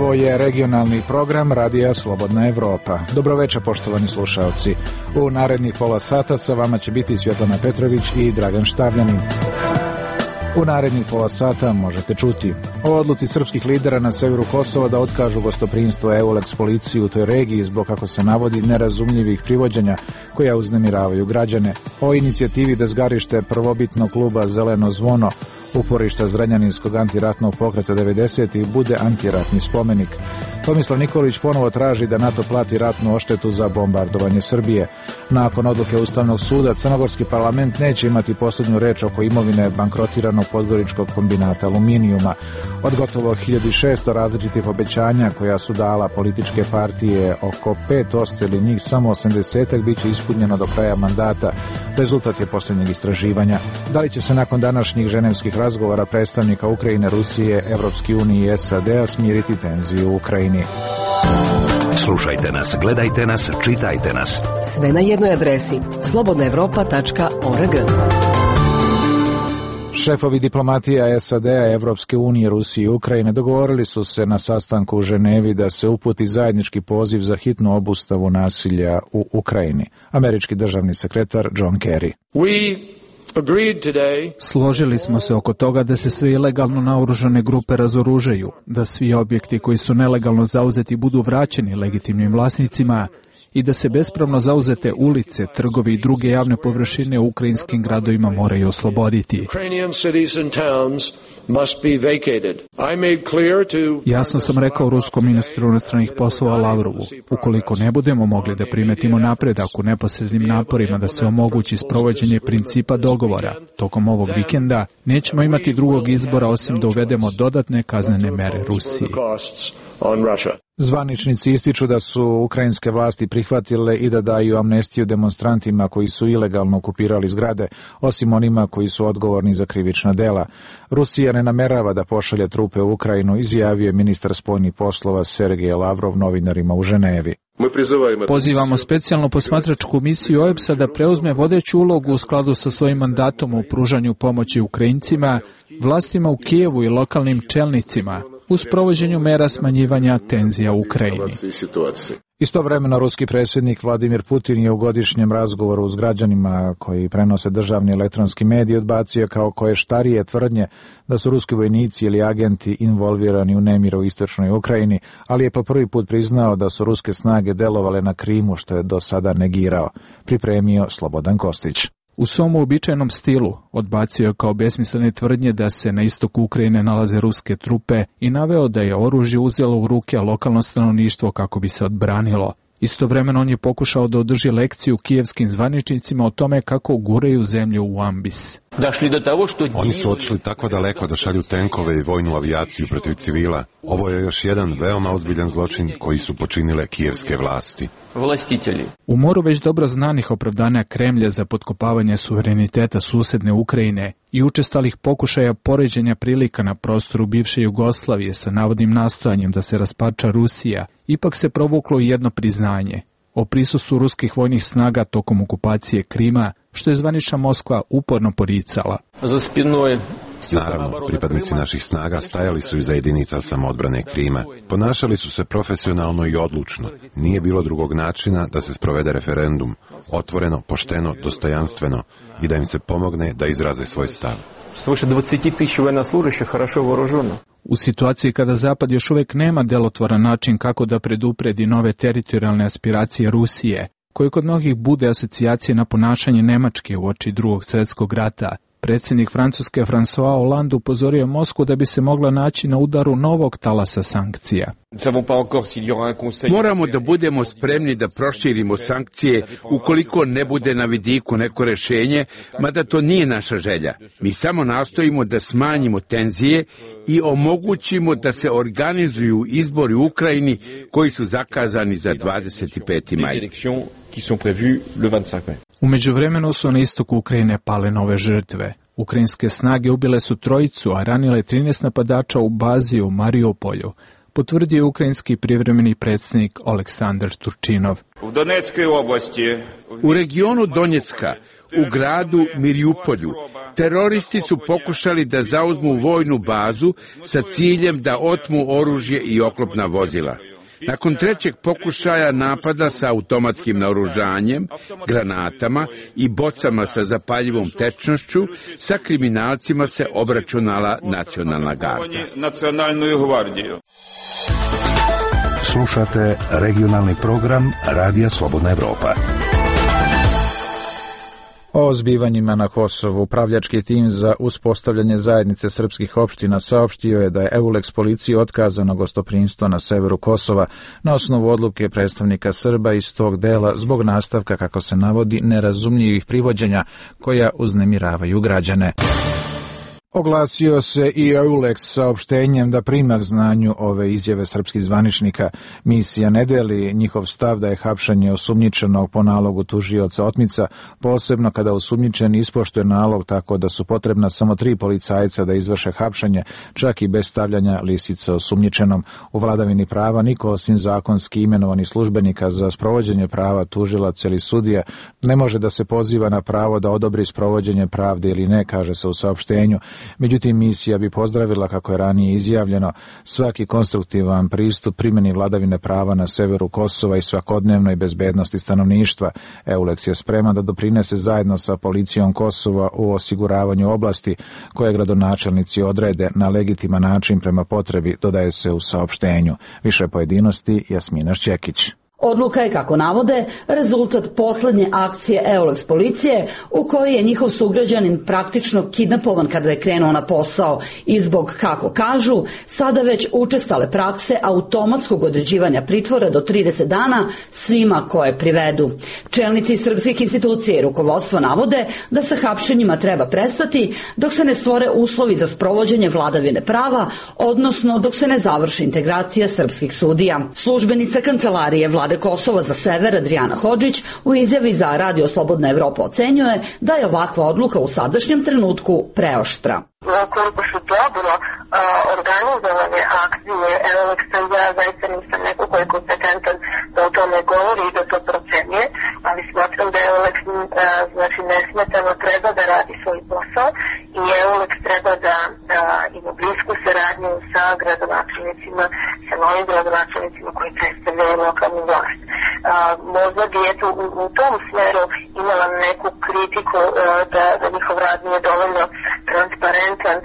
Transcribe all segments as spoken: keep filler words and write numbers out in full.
Ovo je regionalni program Radija Slobodna Evropa. Dobroveče, poštovani slušalci. U narednih pola sata sa vama će biti Svjetlana Petrović i Dragan Štavljanin. U narednih pola sata možete čuti o odluci srpskih lidera na severu Kosova da otkažu gostoprimstvo EULEX policiju u toj regiji zbog, kako se navodi, nerazumljivih privođenja koja uznemiravaju građane, o inicijativi da zgarište prvobitnog kluba Zeleno zvono, uporišta Zrenjaninskog antiratnog pokreta devedesetih bude antiratni spomenik. Tomislav Nikolić ponovo traži da NATO plati ratnu odštetu za bombardovanje Srbije. Nakon odluke Ustavnog suda, crnogorski parlament neće imati posljednju reč oko imovine bankrotiranog podgoričkog kombinata aluminijuma. Od gotovo hiljadu šesto različitih obećanja koja su dala političke partije, oko pet ostali njih samo osamdesetak bit će ispunjeno do kraja mandata. Rezultat je posljednjeg istraživanja. Da li će se nakon današnjih ženevskih razgovora predstavnika Ukrajine, Rusije, Evropske unije i S A D-a smiriti tenziju u Ukrajini? Slušajte nas, gledajte nas, čitajte nas. Sve na jednoj adresi slobodna evropa tačka org. Šefovi diplomatija S A D-a, Evropske unije, Rusije i Ukrajine dogovorili su se na sastanku u Ženevi da se uputi zajednički poziv za hitnu obustavu nasilja u Ukrajini. Američki državni sekretar John Kerry. We Složili smo se oko toga da se sve ilegalno naoružane grupe razoružaju, da svi objekti koji su nelegalno zauzeti budu vraćeni legitimnim vlasnicima i da se bespravno zauzete ulice, trgovi i druge javne površine u ukrajinskim gradovima moraju osloboditi. Jasno sam rekao ruskom ministru inostranih poslova Lavrovu, ukoliko ne budemo mogli da primetimo napredak u neposrednim naporima da se omogući sprovođenje principa dogovora tokom ovog vikenda, nećemo imati drugog izbora osim da uvedemo dodatne kaznene mere Rusiji. Zvaničnici ističu da su ukrajinske vlasti prihvatile i da daju amnestiju demonstrantima koji su ilegalno okupirali zgrade, osim onima koji su odgovorni za krivična dela. Rusija ne namerava da pošalje trupe u Ukrajinu, izjavio je ministar spoljnih poslova Sergej Lavrov novinarima u Ženevi. Pozivamo specijalnu posmatračku misiju O E B S-a da preuzme vodeću ulogu u skladu sa svojim mandatom u pružanju pomoći Ukrajincima, vlastima u Kijevu i lokalnim čelnicima u sprovođenju mera smanjivanja tenzija u Ukrajini. Istovremeno, ruski predsjednik Vladimir Putin je u godišnjem razgovoru s građanima koji prenose državni elektronski mediji odbacio kao koještarije tvrdnje da su ruski vojnici ili agenti involvirani u nemir u istočnoj Ukrajini, ali je po prvi put priznao da su ruske snage delovale na Krimu, što je do sada negirao. Pripremio Slobodan Kostić. U svom uobičajenom stilu odbacio je kao besmislene tvrdnje da se na istoku Ukrajine nalaze ruske trupe i naveo da je oružje uzelo u ruke lokalno stanovništvo kako bi se odbranilo. Istovremeno on je pokušao da održi lekciju kijevskim zvaničnicima o tome kako guraju zemlju u ambis. Oni su otišli tako daleko da šalju tenkove i vojnu avijaciju protiv civila. Ovo je još jedan veoma ozbiljan zločin koji su počinile kijevske vlasti. U moru već dobro znanih opravdanja Kremlja za potkopavanje suvereniteta susedne Ukrajine i učestalih pokušaja poređenja prilika na prostoru bivše Jugoslavije sa navodnim nastojanjem da se rasparča Rusija, ipak se provuklo i jedno priznanje o prisustvu ruskih vojnih snaga tokom okupacije Krima, što je zvanična Moskva uporno poricala. Naravno, pripadnici naših snaga stajali su iza jedinica samoodbrane Krima. Ponašali su se profesionalno i odlučno. Nije bilo drugog načina da se sprovede referendum, otvoreno, pošteno, dostojanstveno i da im se pomogne da izraze svoj stav. U situaciji kada Zapad još uvijek nema delotvoran način kako da predupredi nove teritorijalne aspiracije Rusije, koje kod mnogih bude asocijacije na ponašanje Nemačke uoči Drugog svjetskog rata, predsjednik Francuske François Hollande upozorio Moskvu da bi se mogla naći na udaru novog talasa sankcija. Moramo da budemo spremni da proširimo sankcije ukoliko ne bude na vidiku neko rešenje, mada to nije naša želja. Mi samo nastojimo da smanjimo tenzije i omogućimo da se organizuju izbori u Ukrajini koji su zakazani za dvadeset peti maj. U međuvremenu su na istoku Ukrajine pale nove žrtve. Ukrajinske snage ubile su trojicu, a ranile trinaest napadača u bazi u Mariupolju. potvrdio je ukrajinski privremeni predsjednik Aleksandar Turčinov. U Donetskoj oblasti, u regionu Donjecka, u gradu Mirjupolju, teroristi su pokušali da zauzmu vojnu bazu sa ciljem da otmu oružje i oklopna vozila. Nakon trećeg pokušaja napada sa automatskim naoružanjem, granatama i bocama sa zapaljivom tečnošću, sa kriminalcima se obračunala nacionalna garda. Slušate regionalni program Radija Slobodna Evropa. O zbivanjima na Kosovu upravljački tim za uspostavljanje zajednice srpskih opština saopštio je da je EULEX policiji otkazano gostoprimstvo na severu Kosova na osnovu odluke predstavnika Srba iz tog dela zbog nastavka, kako se navodi, nerazumljivih privođenja koja uznemiravaju građane. Oglasio se i EULEX saopštenjem da prima k znanju ove izjave srpskih zvaničnika. Misija ne deli njihov stav da je hapšanje osumnjičenog po nalogu tužioca otmica, posebno kada osumnjičeni ispoštuje nalog tako da su potrebna samo tri policajca da izvrše hapšanje, čak i bez stavljanja lisice osumnjičenom. U vladavini prava niko osim zakonski imenovanih službenika za sprovođenje prava, tužilac ili sudija, ne može da se poziva na pravo da odobri sprovođenje pravde ili ne, kaže se u saopštenju. Međutim, misija bi pozdravila, kako je ranije izjavljeno, svaki konstruktivan pristup primjeni vladavine prava na severu Kosova i svakodnevnoj bezbednosti stanovništva. EULEX je spreman da doprinese zajedno sa policijom Kosova u osiguravanju oblasti koje gradonačelnici odrede na legitiman način prema potrebi, dodaje se u saopštenju. Više pojedinosti Jasmina Šćekić. Odluka je, kako navode, rezultat poslednje akcije EULEX policije u kojoj je njihov sugrađanin praktično kidnapovan kada je krenuo na posao i zbog, kako kažu, sada već učestale prakse automatskog određivanja pritvora do trideset dana svima koje privedu. Čelnici srpskih institucija i rukovodstva navode da sa hapšenjima treba prestati dok se ne stvore uslovi za sprovođenje vladavine prava, odnosno dok se ne završi integracija srpskih sudija. Službenica kancelarije vlade Kosova za sever Adriana Hodžić u izjavi za Radio Slobodna Evropa ocenjuje da je ovakva odluka u sadašnjem trenutku preoštra. Koliko su dobro organizovane akcije EULEX-a, ja zaista nisam neko ko je kompetentan da o tome govori i da to procenje, ali smatram da EULEX znači nesmetano treba da radi svoj posao i EULEX treba da ima blisku saradnju sa gradonačelnicima, sa novim gradonačelnicima koji predstavljaju lokalnu vlast. Možda bi eto u, u tom smeru imala neku kritiku da, da njihov rad nije dovoljno transparentan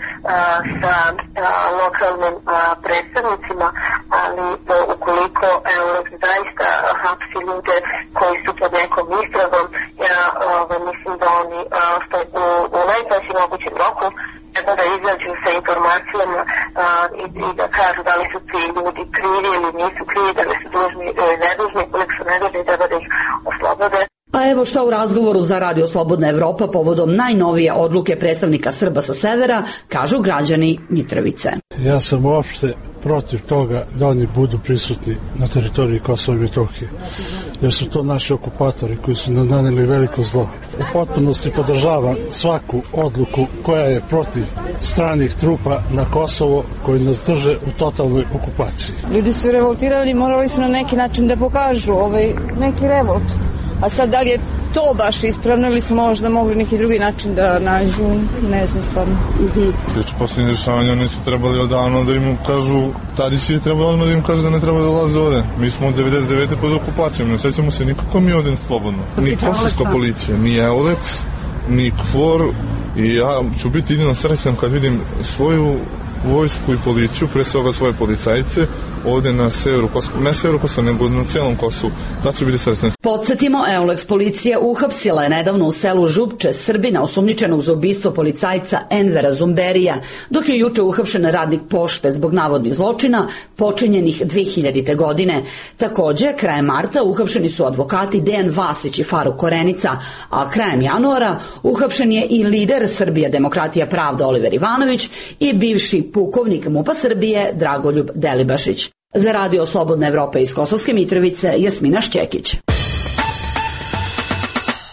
sa lokalnim predstavnicima, ali ukoliko EULEX zaista hapsi ljude koji su pod nekom istragom, ja mislim da oni u, u najkraćem mogućem roku treba da izađu sa informacijama i, i da kažu da li su ti ljudi krivi ili nisu krivi, da li su dužni ili nedužni, koliko su nedužni, treba da ih oslobode. A evo šta u razgovoru za Radio Slobodna Evropa povodom najnovije odluke predstavnika Srba sa severa kažu građani Mitrovice. Ja sam uopšte protiv toga da oni budu prisutni na teritoriji Kosova i Metohije, jer su to naši okupatori koji su nam naneli veliko zlo. U potpunosti podržavam svaku odluku koja je protiv stranih trupa na Kosovo koji nas drže u totalnoj okupaciji. Ljudi su revoltirali, morali su na neki način da pokažu ovaj neki revolt. A sad, da li je to baš ispravno ili su možda mogli neki drugi način da nađu, ne znam stvarno. Znači, posljednje rješavanja oni su trebali odavno da im kažu, tada si je trebalo odmah da im kažu da ne treba da dolaze ovde. Mi smo od devedeset devete pod okupacijom, ne sjećamo se nikako mi ovde slobodno. Ni kosovska policija, ni EULEX, ni KFOR i ja ću biti jedino srećan kad vidim svoju vojsku i policiju, pre svega svoje policajce, ovde na severu Kosova, ne severu Kosova, nego na celom Kosovu. Da će biti srećan. Podsjetimo, EULEX policija uhapsila je nedavno u selu Župče Srbina osumnjičenog za ubistvo policajca Envera Zumberija, dok je juče uhapšen radnik pošte zbog navodnih zločina počinjenih dve hiljadite. godine. Takođe, krajem marta uhapšeni su advokati Dejan Vasić i Faruk Korenica, a krajem januara uhapšen je i lider Srbija demokratija pravda Oliver Ivanović i bivši pukovnik MUP-a Srbije Dragoljub Delibašić. Za Radio Slobodna Evropa iz Kosovske Mitrovice, Jasmina Šćekić.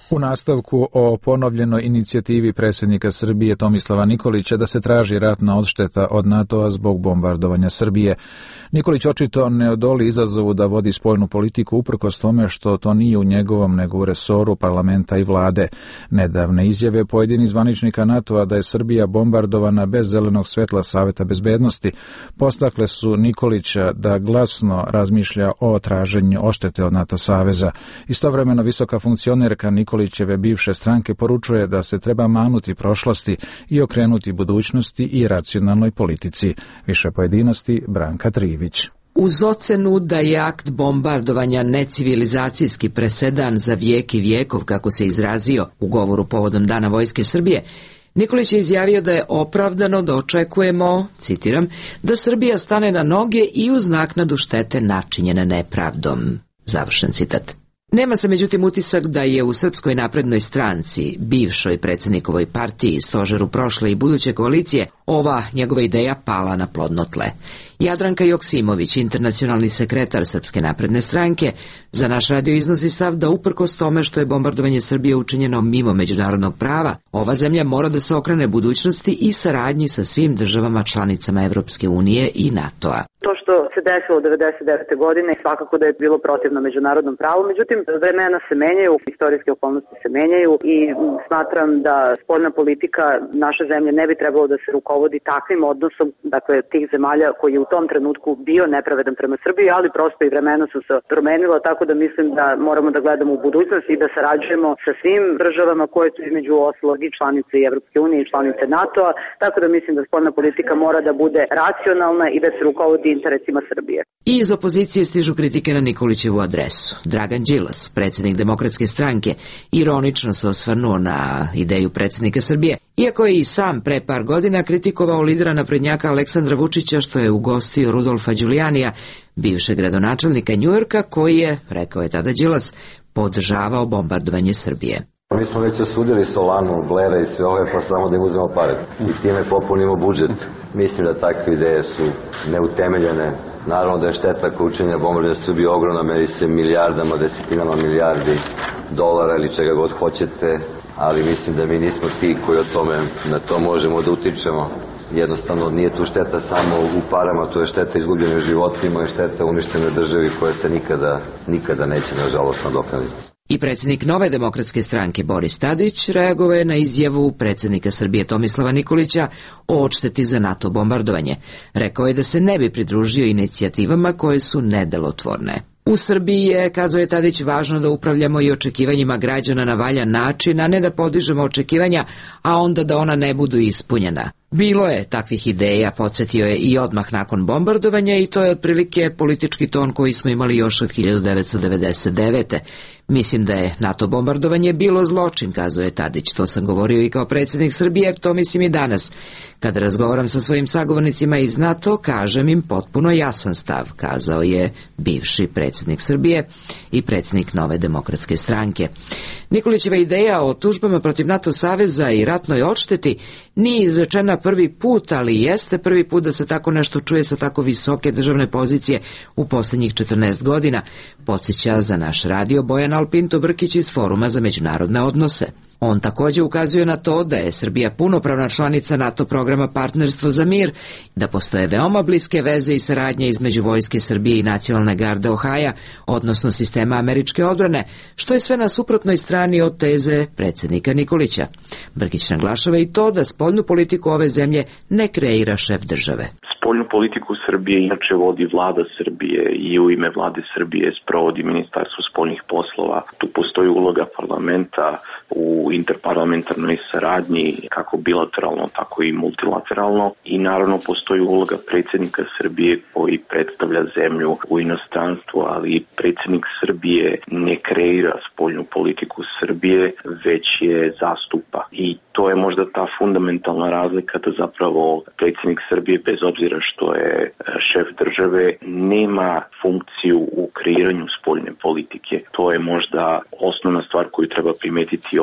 U nastavku o ponovljenoj inicijativi predsjednika Srbije Tomislava Nikolića da se traži ratna odšteta od NATO-a zbog bombardovanja Srbije. Nikolić očito ne odoli izazovu da vodi spoljnu politiku uprkos tome što to nije u njegovom nego u resoru parlamenta i vlade. Nedavne izjave pojedinih zvaničnika NATO-a da je Srbija bombardovana bez zelenog svetla Saveta bezbednosti podstakle su Nikolića da glasno razmišlja o traženju odštete od NATO saveza. Istovremeno visoka funkcionerka Nikolićeve bivše stranke poručuje da se treba manuti prošlosti i okrenuti budućnosti i racionalnoj politici. Više pojedinosti Branka Trivić. Uz ocenu da je akt bombardovanja necivilizacijski presedan za vijek i vijekov, kako se izrazio u govoru povodom Dana Vojske Srbije, Nikolić je izjavio da je opravdano da očekujemo, citiram, da Srbija stane na noge i uz naknadu štete načinjene nepravdom. Završen citat. Nema se međutim utisak da je u Srpskoj naprednoj stranci, bivšoj predsjednikovoj partiji, stožeru prošle i buduće koalicije, ova njegova ideja pala na plodno tle. Jadranka Joksimović, internacionalni sekretar Srpske napredne stranke, za naš radio iznosi stav da uprkos tome što je bombardovanje Srbije učinjeno mimo međunarodnog prava, ova zemlja mora da se okrene budućnosti i saradnji sa svim državama članicama Evropske unije i NATO-a. To što se desilo devedeset devete godine svakako da je bilo protivno međunarodnom pravu, međutim vremena se menjaju, istorijske okolnosti se menjaju i smatram da spoljna politika naše zemlje ne bi trebalo da se rukovodi takvim odnosom, dakle tih zemalja koji je u tom trenutku bio nepravedan prema Srbiji, ali prosto i vremena su se promenila, tako da mislim da moramo da gledamo u budućnost i da sarađujemo sa svim državama koje su između ostalog i članice Evropske unije i članice NATO-a, tako da mislim da spoljna politika mora da bude racionalna i da se rukovodi interesima Srbije. I iz opozicije stižu kritike na Nikolićevu adresu. Dragan Đilas, predsjednik Demokratske stranke, ironično se osvrnuo na ideju predsjednika Srbije, iako je i sam pre par godina kritikovao lidera naprednjaka Aleksandra Vučića što je ugostio Rudolfa Đulijanija, bivšeg gradonačelnika Njujorka, koji je, rekao je tada Đilas, podržavao bombardovanje Srbije. Mi smo već osudili Solanu, Blera i sve ove, pa samo da im uzmemo pare i time popunimo budžet. Mislim da takve ideje su neutemeljene. Naravno da je šteta koja učinja bombardovanja Srbije ogromna, meri se milijardama, desetinama milijardi dolara ili čega god hoćete, ali mislim da mi nismo ti koji o tome, na to možemo da utičemo. Jednostavno nije tu šteta samo u parama, to je šteta izgubljenim životima i šteta uništenoj državi koja se nikada, nikada neće nažalost nadoknaditi. I predsjednik Nove demokratske stranke Boris Tadić reagovao je na izjavu predsjednika Srbije Tomislava Nikolića o odšteti za NATO bombardovanje. Rekao je da se ne bi pridružio inicijativama koje su nedelotvorne. U Srbiji je, kazao je Tadić, važno da upravljamo i očekivanjima građana na valjan način, a ne da podižemo očekivanja, a onda da ona ne budu ispunjena. Bilo je takvih ideja, podsjetio je i odmah nakon bombardovanja, i to je otprilike politički ton koji smo imali još od hiljadu devetsto devedeset devete. Mislim da je NATO bombardovanje bilo zločin, kazao je Tadić. To sam govorio i kao predsjednik Srbije, to mislim i danas. Kada razgovaram sa svojim sagovornicima iz NATO, kažem im potpuno jasan stav, kazao je bivši predsjednik Srbije i predsjednik Nove demokratske stranke. Nikolićeva ideja o tužbama protiv NATO saveza i ratnoj odšteti nije izrečena prvi put, ali jeste prvi put da se tako nešto čuje sa tako visoke državne pozicije u posljednjih četrnaest godina, podsjeća za naš radio Bojan Alpinto Brkić iz Foruma za međunarodne odnose. On također ukazuje na to da je Srbija punopravna članica NATO programa Partnerstvo za mir, da postoje veoma bliske veze i saradnje između Vojske Srbije i Nacionalne garde Ohaja, odnosno sistema američke odbrane, što je sve na suprotnoj strani od teze predsjednika Nikolića. Brkić naglašava i to da spoljnu politiku ove zemlje ne kreira šef države. Spoljnu politiku Srbije inače vodi vlada Srbije i u ime vlade Srbije sprovodi Ministarstvo spoljnih poslova. Tu postoji uloga parlamenta u interparlamentarnoj saradnji, kako bilateralno, tako i multilateralno. I naravno postoji uloga predsjednika Srbije koji predstavlja zemlju u inostranstvu, ali predsjednik Srbije ne kreira spoljnu politiku Srbije, već je zastupa. I to je možda ta fundamentalna razlika da zapravo predsjednik Srbije, bez obzira što je šef države, nema funkciju u kreiranju spoljne politike. To je možda osnovna stvar koju treba primetiti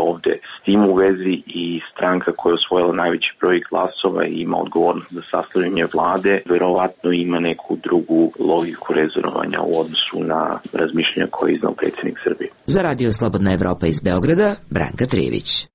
ovde. S tim u vezi i stranka koja je osvojila najveći broj glasova i ima odgovornost za sastavljanje vlade, verovatno ima neku drugu logiku rezonovanja u odnosu na razmišljanja koje je iznao predsjednik Srbije. Za Radio Slobodna Evropa iz Beograda, Branka Trijević.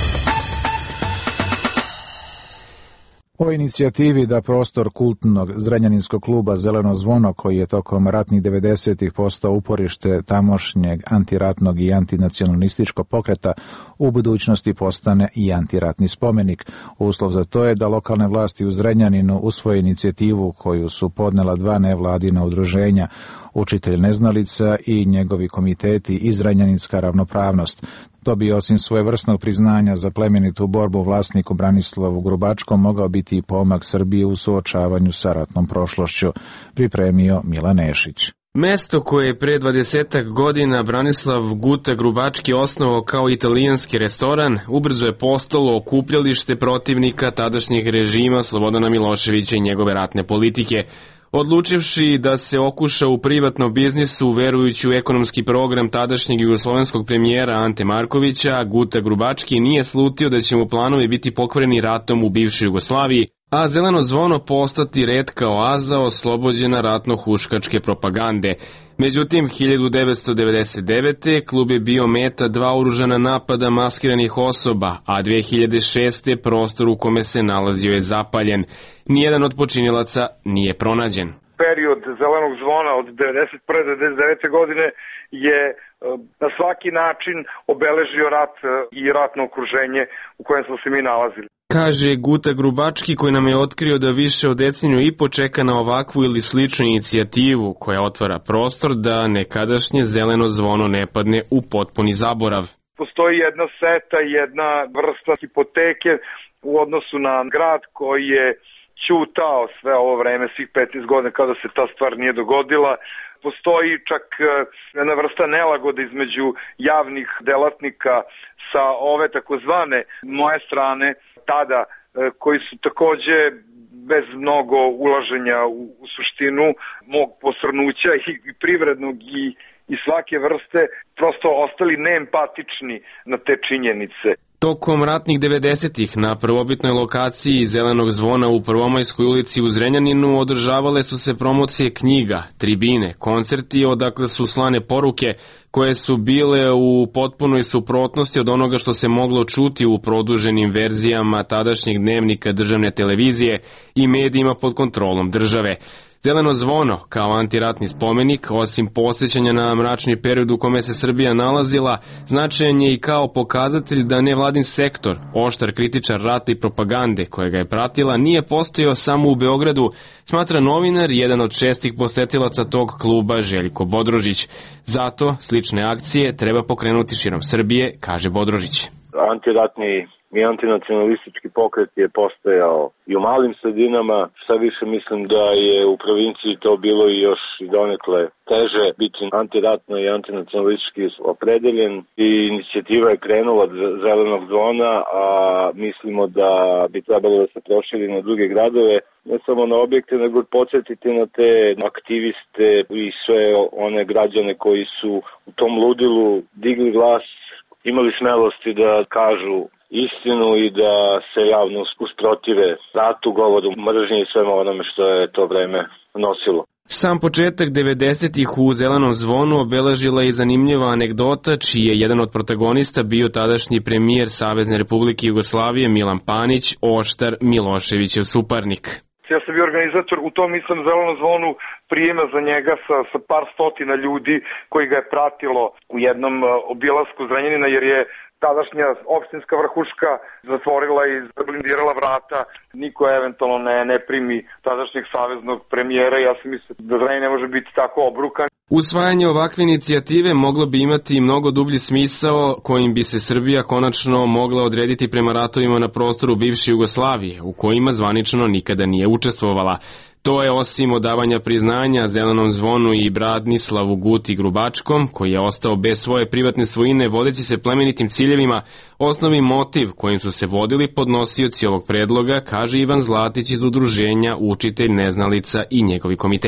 O inicijativi da prostor kultnog zrenjaninskog kluba Zeleno zvono, koji je tokom ratnih devedesetih postao uporište tamošnjeg antiratnog i antinacionalističkog pokreta, u budućnosti postane i antiratni spomenik. Uslov za to je da lokalne vlasti u Zrenjaninu usvoje inicijativu koju su podnela dva nevladina udruženja, Učitelj neznalica i njegovi komiteti i Zrenjaninska ravnopravnost. To bi osim svojevrsnog priznanja za plemenitu borbu vlasniku Branislavu Grubačkom mogao biti i pomak Srbije u suočavanju sa ratnom prošlošću, pripremio Milan Nešić. Mesto koje je pre dvadesetak godina Branislav Guta Grubački osnovao kao italijanski restoran, ubrzo je postalo okupljalište protivnika tadašnjeg režima Slobodana Miloševića i njegove ratne politike. Odlučivši da se okuša u privatnom biznisu, verujući u ekonomski program tadašnjeg jugoslovenskog premijera Ante Markovića, Guta Grubački nije slutio da će mu planovi biti pokvareni ratom u bivšoj Jugoslaviji, a Zeleno zvono postati retka oaza oslobođena ratno-huškačke propagande. Međutim, hiljadu devetsto devedeset devete. klub je bio meta dva oružana napada maskiranih osoba, a dve hiljade šeste. prostor u kome se nalazio je zapaljen. Nijedan od počinilaca nije pronađen. Period Zelenog zvona od devedeset prve do devedeset devete. godine je na svaki način obeležio rat i ratno okruženje u kojem smo se mi nalazili. Kaže Guta Grubački, koji nam je otkrio da više od deceniju i po čeka na ovakvu ili sličnu inicijativu koja otvara prostor da nekadašnje Zeleno zvono ne padne u potpuni zaborav. Postoji jedna seta, jedna vrsta hipoteke u odnosu na grad koji je ćutao sve ovo vreme, svih petnaest godina kada se ta stvar nije dogodila. Postoji čak jedna vrsta nelagode između javnih delatnika sa ove takozvane moje strane tada, koji su takođe bez mnogo ulaženja u, u suštinu mog posrnuća i, i privrednog i, i svake vrste prosto ostali neempatični na te činjenice. Tokom ratnih devedesetih na prvobitnoj lokaciji Zelenog zvona u Prvomajskoj ulici u Zrenjaninu održavale su se promocije knjiga, tribine, koncerti odakle su slane poruke koje su bile u potpunoj suprotnosti od onoga što se moglo čuti u produženim verzijama tadašnjeg dnevnika državne televizije i medijima pod kontrolom države. Zeleno zvono, kao antiratni spomenik, osim podsjećanja na mračni period u kome se Srbija nalazila, značajan je i kao pokazatelj da nevladin sektor, oštar kritičar rata i propagande koja ga je pratila, nije postojao samo u Beogradu, smatra novinar i jedan od čestih posetilaca tog kluba Željko Bodrožić. Zato slične akcije treba pokrenuti širom Srbije, kaže Bodrožić. Antiratni i antinacionalistički pokret je postojao i u malim sredinama, šta više mislim da je u provinciji to bilo i još i donekle teže biti antiratno i antinacionalistički opredeljen i inicijativa je krenula od Zelenog zvona, a mislimo da bi trebalo da se proširi na druge gradove, ne samo na objekte, nego podsjetiti na te aktiviste i sve one građane koji su u tom ludilu digli glas, imali smelosti da kažu istinu i da se javno usprotive ratu, govoru mržnje i svema onome što je to vreme nosilo. Sam početak devedesetih u Zelenom zvonu obeležila i zanimljiva anegdota, čiji je jedan od protagonista bio tadašnji premijer Savezne Republike Jugoslavije Milan Panić, oštar Miloševićev suparnik. Ja sam bio organizator u tom istom Zelenom zvonu prijema za njega sa, sa par stotina ljudi koji ga je pratilo u jednom obilasku Zrenjanina, jer je tadašnja opštinska vrhuška zatvorila i zablindirala vrata, niko eventualno ne, ne primi tadašnjeg saveznog premijera. Ja sam mislio da Zrenjanin ne može biti tako obrukan. Usvajanje ovakve inicijative moglo bi imati mnogo dublji smisao kojim bi se Srbija konačno mogla odrediti prema ratovima na prostoru bivše Jugoslavije, u kojima zvanično nikada nije učestvovala. To je osim odavanja priznanja Zelenom zvonu i Branislavu Guti Grubačkom, koji je ostao bez svoje privatne svojine vodeći se plemenitim ciljevima, osnovni motiv kojim su se vodili podnosioci ovog predloga, kaže Ivan Zlatić iz udruženja Učitelj neznalica i njegovi komiteti.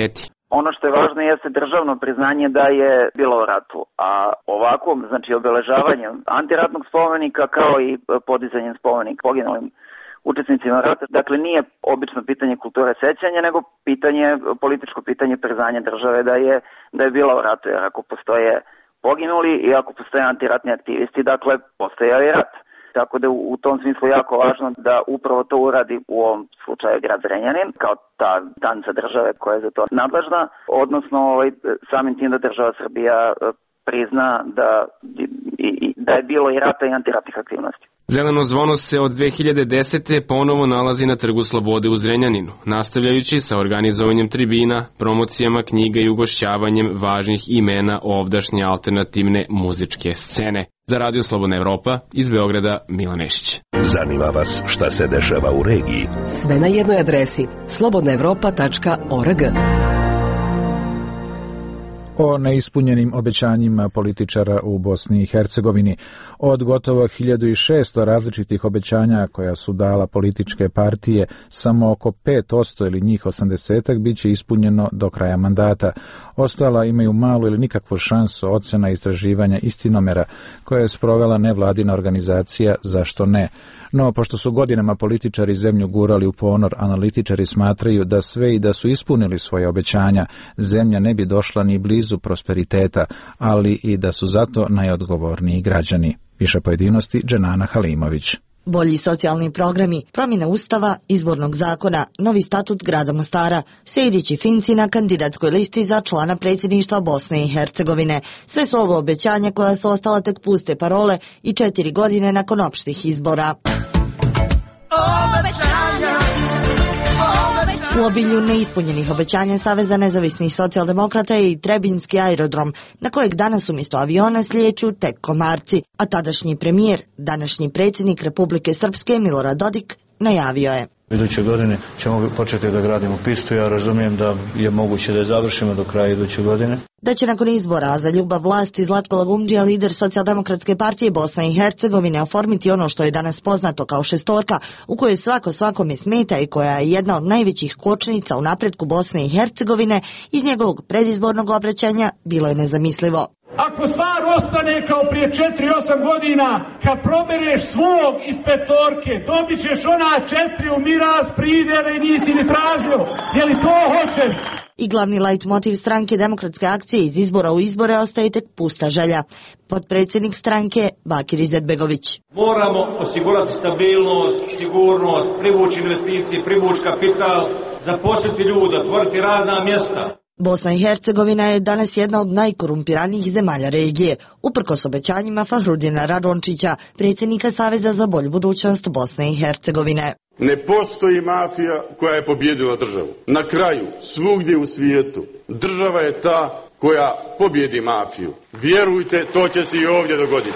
Ono što je važno jeste državno priznanje da je bilo u ratu, a ovako, znači obeležavanjem antiratnog spomenika kao i podizanjem spomenika poginulim učesnicima rata, dakle nije obično pitanje kulture sećanja, nego pitanje, političko pitanje priznanja države da je, da je bila u ratu, jer ako postoje poginuli i ako postoje antiratni aktivisti, dakle postojao je rat. Tako da u tom smislu jako važno da upravo to uradi u ovom slučaju grad Zrenjanin, kao ta danica države koja je za to nadležna, odnosno ovaj, samim tim da država Srbija prizna da, i, da je bilo i rata i antiratnih aktivnosti. Zeleno zvono se od dve hiljade desete. ponovo nalazi na Trgu Slobode u Zrenjaninu, nastavljajući sa organizovanjem tribina, promocijama knjiga i ugošćavanjem važnih imena ovdašnje alternativne muzičke scene. Za Radio Slobodna Evropa, iz Beograda, Milan Nešić. Zanima vas šta se dešava u regiji? Sve na jednoj adresi slobodna evropa tačka org. O neispunjenim obećanjima političara u Bosni i Hercegovini. Od gotovo hiljadu šesto različitih obećanja koja su dala političke partije, samo oko pet posto ili njih osamdesetak biće ispunjeno do kraja mandata. Ostala imaju malu ili nikakvu šansu ocena istraživanja Istinomera koja je sprovela nevladina organizacija Zašto ne. No, pošto su godinama političari zemlju gurali u ponor, analitičari smatraju da sve i da su ispunili svoje obećanja, zemlja ne bi došla ni blizu prosperiteta, ali i da su zato najodgovorniji građani. Više pojedinosti Dženana Halimović. Bolji socijalni programi, promjene ustava, izbornog zakona, novi statut grada Mostara, Sejdić i Finci na kandidatskoj listi za člana predsjedništva Bosne i Hercegovine. Sve su ovo obećanja koja su ostala tek puste parole i četiri godine nakon opštih izbora. U obilju neispunjenih obećanja Saveza nezavisnih socijaldemokrata je i Trebinski aerodrom, na kojeg danas umjesto aviona slijeću tek komarci, a tadašnji premijer, današnji predsjednik Republike Srpske Milorad Dodik, najavio je. Iduće godine ćemo početi da gradimo pistu, ja razumijem da je moguće da je završimo do kraja iduće godine. Da će nakon izbora za ljubav vlasti Zlatko Lagumdžija, lider Socijaldemokratske partije Bosne i Hercegovine, oformiti ono što je danas poznato kao šestorka, u kojoj svako svakome smeta i koja je jedna od najvećih kočnica u napretku Bosne i Hercegovine, iz njegovog predizbornog obraćanja bilo je nezamislivo. Ako stvar ostane kao prije četiri osam godina, kad probereš svog iz petorke, dobit ćeš ona četiri u miraz pridjeve i nisi ni tražio. Je li to hoćeš? I glavni lajt motiv stranke Demokratske akcije iz izbora u izbore ostaje tek pusta želja. Potpredsjednik stranke Bakir Izetbegović. Moramo osigurati stabilnost, sigurnost, privući investicije, privući kapital, zaposliti ljude, otvoriti radna mjesta. Bosna i Hercegovina je danas jedna od najkorumpiranijih zemalja regije, uprkos obećanjima Fahrudina Radončića, predsjednika Saveza za bolju budućnost Bosne i Hercegovine. Ne postoji mafija koja je pobjedila državu. Na kraju, svugdje u svijetu, država je ta koja pobjedi mafiju. Vjerujte, to će se i ovdje dogoditi.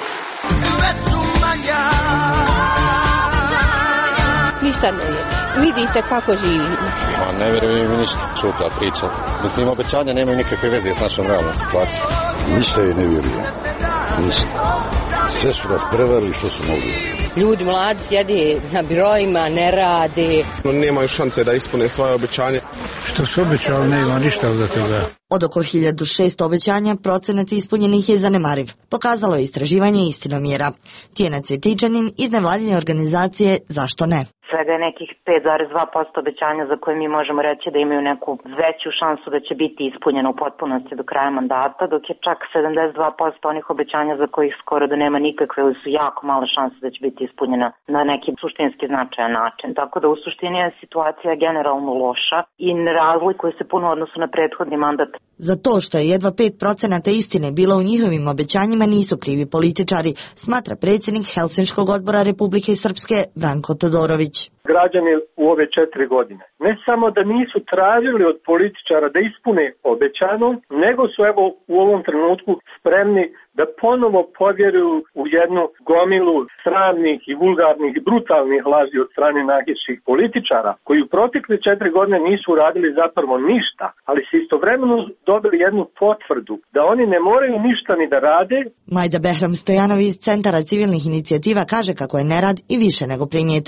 Ništa ne je. Vidite kako živimo. Ma ne vjerujem mi ništa, šuplja priča. Mislim, obećanja nemaju nikakve veze s našom realnom situacijom. Ništa je ne vjerujem. Ništa. Sve su nas prevarili što su mogli. Ljudi mladi sjede na birojima, ne rade. Nemaju šanse da ispune svoje obećanje. Što su obećali, nema ništa od toga. Od oko hiljadu šesto obećanja procenat ispunjenih je zanemariv, pokazalo je istraživanje Istinomjera. Tijena Cvjetičanin iz nevladine organizacije Zašto ne? Svega je nekih pet zarez dva posto obećanja za koje mi možemo reći da imaju neku veću šansu da će biti ispunjeno u potpunosti do kraja mandata, dok je čak sedamdeset dva posto onih obećanja za kojih skoro da nema nikakve ili su jako male šanse da će biti ispunjena na neki suštinski značajan način. Tako da u suštini je situacija generalno loša i ne razlikuje se puno odnosu na prethodni mandat. Za to što je jedva pet procenata istine bilo u njihovim obećanjima nisu krivi političari, smatra predsjednik Helsinškog odbora Republike Srpske Branko Todorović. Građani u ove četiri godine ne samo da nisu tražili od političara da ispune obećano, nego su evo u ovom trenutku spremni da ponovo povjeruju u jednu gomilu sramnih i vulgarnih i brutalnih laži od strane najviših političara, koji u protekle četiri godine nisu uradili zapravo ništa, ali su istovremeno dobili jednu potvrdu da oni ne moraju ništa ni da rade. Majda Behram Stojanović iz Centara civilnih inicijativa kaže kako je nerad i više nego primjetan.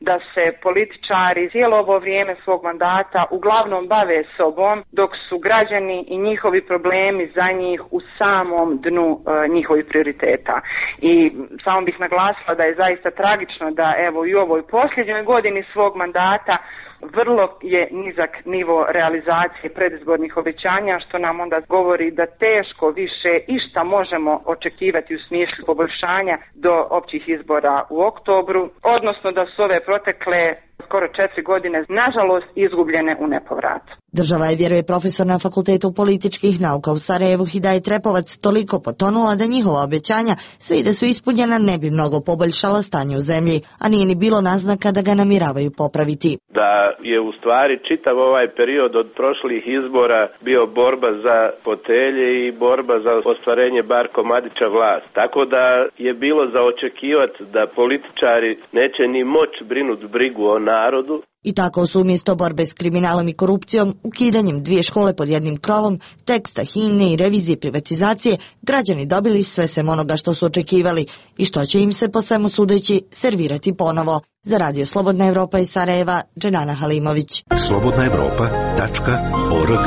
da se političari cijelo ovo vrijeme svog mandata uglavnom bave sobom, dok su građani i njihovi problemi za njih u samom dnu e, njihovih prioriteta. I samo bih naglasila da je zaista tragično da evo i u ovoj posljednjoj godini svog mandata vrlo je nizak nivo realizacije predizbornih obećanja, što nam onda govori da teško više išta možemo očekivati u smislu poboljšanja do općih izbora u oktobru, odnosno da su ove protekle skoro četiri godine nažalost izgubljene u nepovrat. Država je, vjeruje profesor na Fakultetu političkih nauka u Sarajevu Hidajet Repovac, toliko potonula da njihova obećanja, sve i da su ispunjena, ne bi mnogo poboljšala stanje u zemlji, a nije ni bilo naznaka da ga namjeravaju popraviti. Da je u stvari čitav ovaj period od prošlih izbora bio borba za fotelje i borba za ostvarenje bar komadića vlast. Tako da je bilo za očekivati da političari neće ni moć brinuti brigu o narodu. I tako su umjesto borbe s kriminalom i korupcijom, ukidanjem dvije škole pod jednim krovom, teksta himne i revizije privatizacije, građani dobili sve sem onoga što su očekivali i što će im se po svemu sudeći servirati ponovo. Za Radio Slobodna Evropa iz Sarajeva, Dženana Halimović. slobodna evropa tačka org.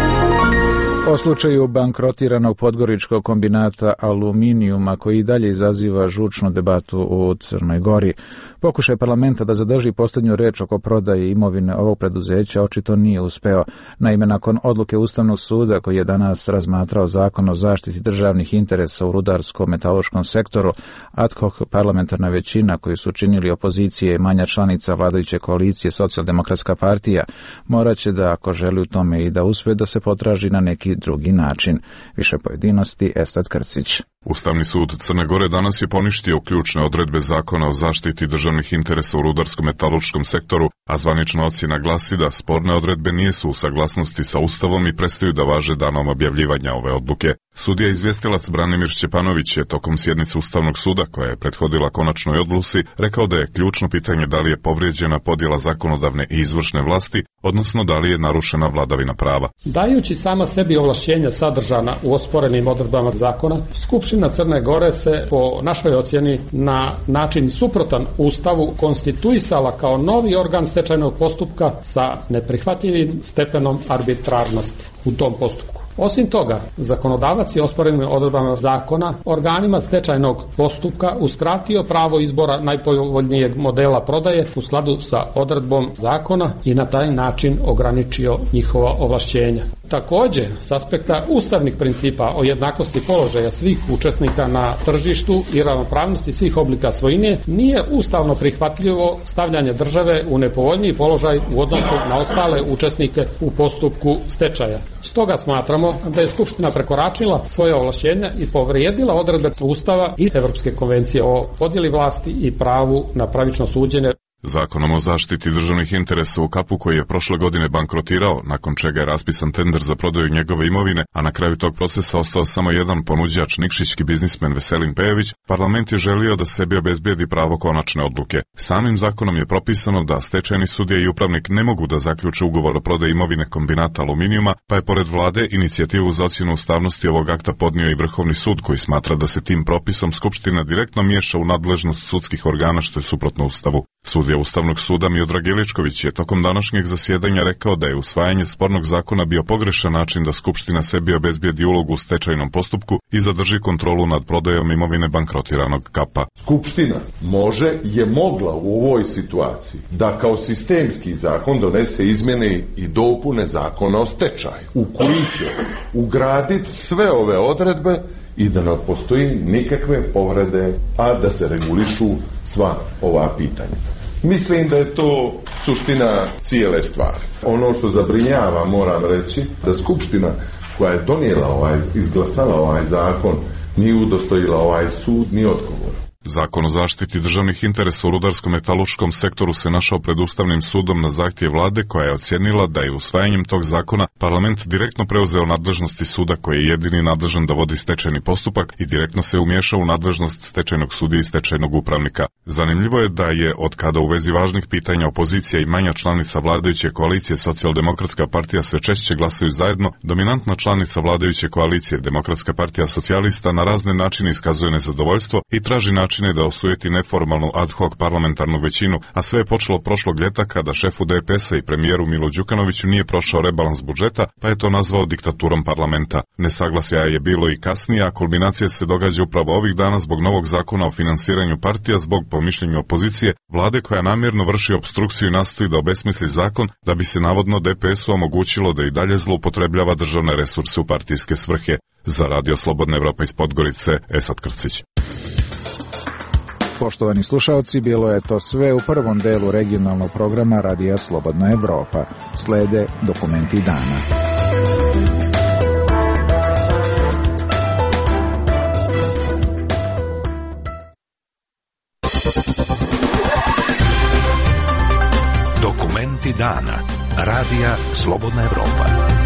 O slučaju bankrotiranog podgoričkog kombinata aluminijuma koji i dalje izaziva žučnu debatu u Crnoj Gori. Pokušaj parlamenta da zadrži posljednju reč oko prodaje imovine ovog preduzeća očito nije uspeo. Naime, nakon odluke Ustavnog suda koji je danas razmatrao zakon o zaštiti državnih interesa u rudarsko-metaloškom sektoru, ad hoc parlamentarna većina koju su činili opozicije i manja članica vladajuće koalicije Socijaldemokratska partija morat će da, ako želi u tome i da uspe, da se potraži na neki drugi način. Više pojedinosti, Esad Krcić. Ustavni sud Crne Gore danas je poništio ključne odredbe zakona o zaštiti državnih interesa u rudarsko-metaloškom sektoru, a zvanična ocjena glasi da sporne odredbe nisu u saglasnosti sa Ustavom i prestaju da važe danom objavljivanja ove odluke. Sudija izvjestilac Branimir Šćepanović je tokom sjednice Ustavnog suda, koja je prethodila konačnoj odluci, rekao da je ključno pitanje da li je povrijeđena podjela zakonodavne i izvršne vlasti, odnosno da li je narušena vladavina prava. Dajući sama sebi ovlašćenja sadržana u osporenim odredbama zakona, Skupština Crne Gore se po našoj ocjeni na način suprotan Ustavu konstituisala kao novi organ stečajnog postupka sa neprihvatljivim stepenom arbitrarnosti u tom postupku. Osim toga, zakonodavac je osporenim odredbama zakona organima stečajnog postupka uskratio pravo izbora najpovoljnijeg modela prodaje u skladu sa odredbom zakona i na taj način ograničio njihova ovlašćenja. Također, s aspekta ustavnih principa o jednakosti položaja svih učesnika na tržištu i ravnopravnosti svih oblika svojine, nije ustavno prihvatljivo stavljanje države u nepovoljniji položaj u odnosu na ostale učesnike u postupku stečaja. Stoga smatramo da je Skupština prekoračila svoje ovlašćenja i povrijedila odredbe Ustava i Evropske konvencije o podjeli vlasti i pravu na pravično suđenje. Zakonom o zaštiti državnih interesa u Kapu, koji je prošle godine bankrotirao, nakon čega je raspisan tender za prodaju njegove imovine, a na kraju tog procesa ostao samo jedan ponuđač, nikšićki biznismen Veselin Pejević, parlament je želio da sebi obezbijedi pravo konačne odluke. Samim zakonom je propisano da stečajni sudija i upravnik ne mogu da zaključe ugovor o prodaji imovine kombinata aluminijuma, pa je pored vlade inicijativu za ocjenu ustavnosti ovog akta podnio i Vrhovni sud, koji smatra da se tim propisom Skupština direktno miješa u nadležnost sudskih organa, što je suprotno Ustavu. Sudija Ustavnog suda Miodrag Iličković je tokom današnjeg zasjedanja rekao da je usvajanje spornog zakona bio pogrešan način da Skupština sebi obezbijedi ulogu u stečajnom postupku i zadrži kontrolu nad prodajom imovine bankrotiranog Kapa. Skupština može, je mogla u ovoj situaciji da kao sistemski zakon donese izmjene i dopune zakona o stečaju, u koji će ugraditi sve ove odredbe i da ne postoji nikakve povrede, a da se regulišu sva ova pitanja. Mislim da je to suština cijele stvari. Ono što zabrinjava, moram reći, da Skupština koja je donijela ovaj, izglasala ovaj zakon, nije udostojila ovaj sud ni odgovor. Zakon o zaštiti državnih interesa u rudarsko-metaloškom sektoru se našao pred Ustavnim sudom na zahtjev vlade, koja je ocijenila da je usvajanjem tog zakona parlament direktno preuzeo nadležnosti suda, koji je jedini nadležan da vodi stečajni postupak, i direktno se umiješao u nadležnost stečajnog sudije i stečajnog upravnika. Zanimljivo je da je, od kada u vezi važnih pitanja opozicija i manja članica vladajuće koalicije Socijaldemokratska partija sve češće glasaju zajedno, dominantna članica vladajuće koalicije Demokratska partija socijalista na razne načine iskazuje nezadovoljstvo i traži način načine da osujeti neformalnu ad hoc parlamentarnu većinu, a sve je počelo prošlog ljeta kada šefu D P S-a i premijeru Milo Đukanoviću nije prošao rebalans budžeta, pa je to nazvao diktaturom parlamenta. Nesaglasja je bilo i kasnije, a kulminacija se događa upravo ovih dana zbog novog zakona o finansiranju partija zbog, po mišljenju opozicije, vlade koja namjerno vrši opstrukciju i nastoji da obesmisli zakon da bi se navodno D P S-u omogućilo da i dalje zloupotrebljava državne resurse u partijske svrhe. Za Radio Slobodna Evropa iz Podgorice, Esad Krcić. Poštovani slušalci, bilo je to sve u prvom delu regionalnog programa Radija Slobodna Evropa. Slede dokumenti dana. Dokumenti dana. Radija Slobodna Evropa.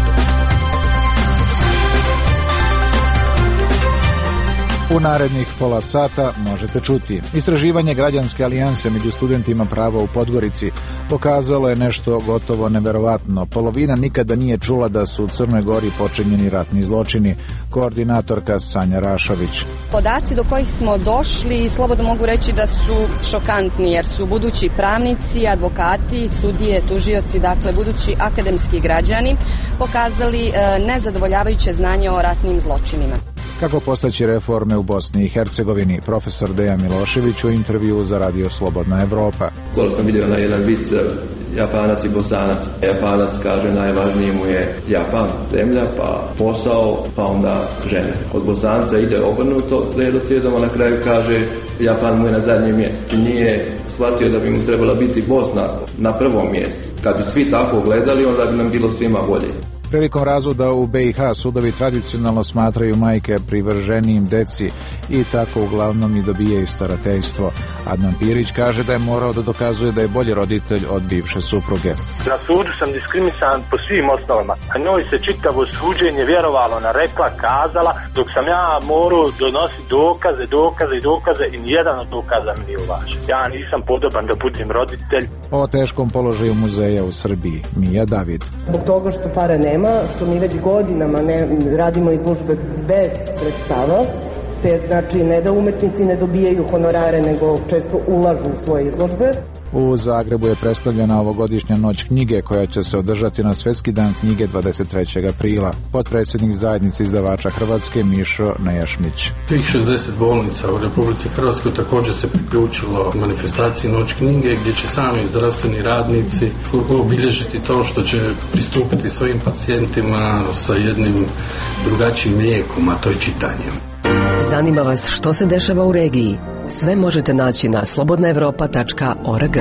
U narednih pola sata možete čuti. Istraživanje Građanske alijanse među studentima prava u Podgorici pokazalo je nešto gotovo neverovatno. Polovina nikada nije čula da su u Crnoj Gori počinjeni ratni zločini. Koordinatorka Sanja Rašović. Podaci do kojih smo došli, slobodno mogu reći da su šokantni, jer su budući pravnici, advokati, sudije, tužioci, dakle budući akademski građani, pokazali e, nezadovoljavajuće znanje o ratnim zločinima. Kako postaći reforme u Bosni i Hercegovini, profesor Dejan Milošević u intervju za Radio Slobodna Evropa. Skoro sam vidio na jedan vic, Japanac i Bosanac. Japanac kaže najvažnije mu je Japan, zemlja, pa posao, pa onda žene. Kod Bosanca ide obrnuto redoslijedom, a na kraju kaže Japan mu je na zadnjem mjestu. Nije shvatio da bi mu trebala biti Bosna na prvom mjestu. Kad bi svi tako gledali, onda bi nam bilo svima bolje. Prilikom razvoda u B i H sudovi tradicionalno smatraju majke privrženijim deci i tako uglavnom i dobijaju starateljstvo. Adnan Pirić kaže da je morao da dokazuje da je bolji roditelj od bivše supruge. Na sudu sam diskriminisan po svim osnovama. A njoj se čitavo suđenje vjerovalo na rekla, kazala, dok sam ja morao donositi dokaze, dokaze i dokaze i nijedan od dokaza mi nije uvažen. Ja nisam podoban da budem roditelj. O teškom položaju muzeja u Srbiji, Mija David. Zbog toga što para nema, što mi već godinama ne radimo izložbe bez sredstava, te znači ne da umetnici ne dobijaju honorare, nego često ulažu u svoje izložbe. U Zagrebu je predstavljena ovogodišnja noć knjige koja će se održati na Svetski dan knjige dvadeset trećeg aprila. Potpredsjednik zajednice izdavača Hrvatske Mišo Nejašmić. Svih šezdeset bolnica u Republici Hrvatskoj također se priključilo manifestaciji noć knjige gdje će sami zdravstveni radnici obilježiti to što će pristupiti svojim pacijentima sa jednim drugačijim lijekom, a to je čitanjem. Zanima vas što se dešava u regiji? Sve možete naći na slobodna evropa tačka org.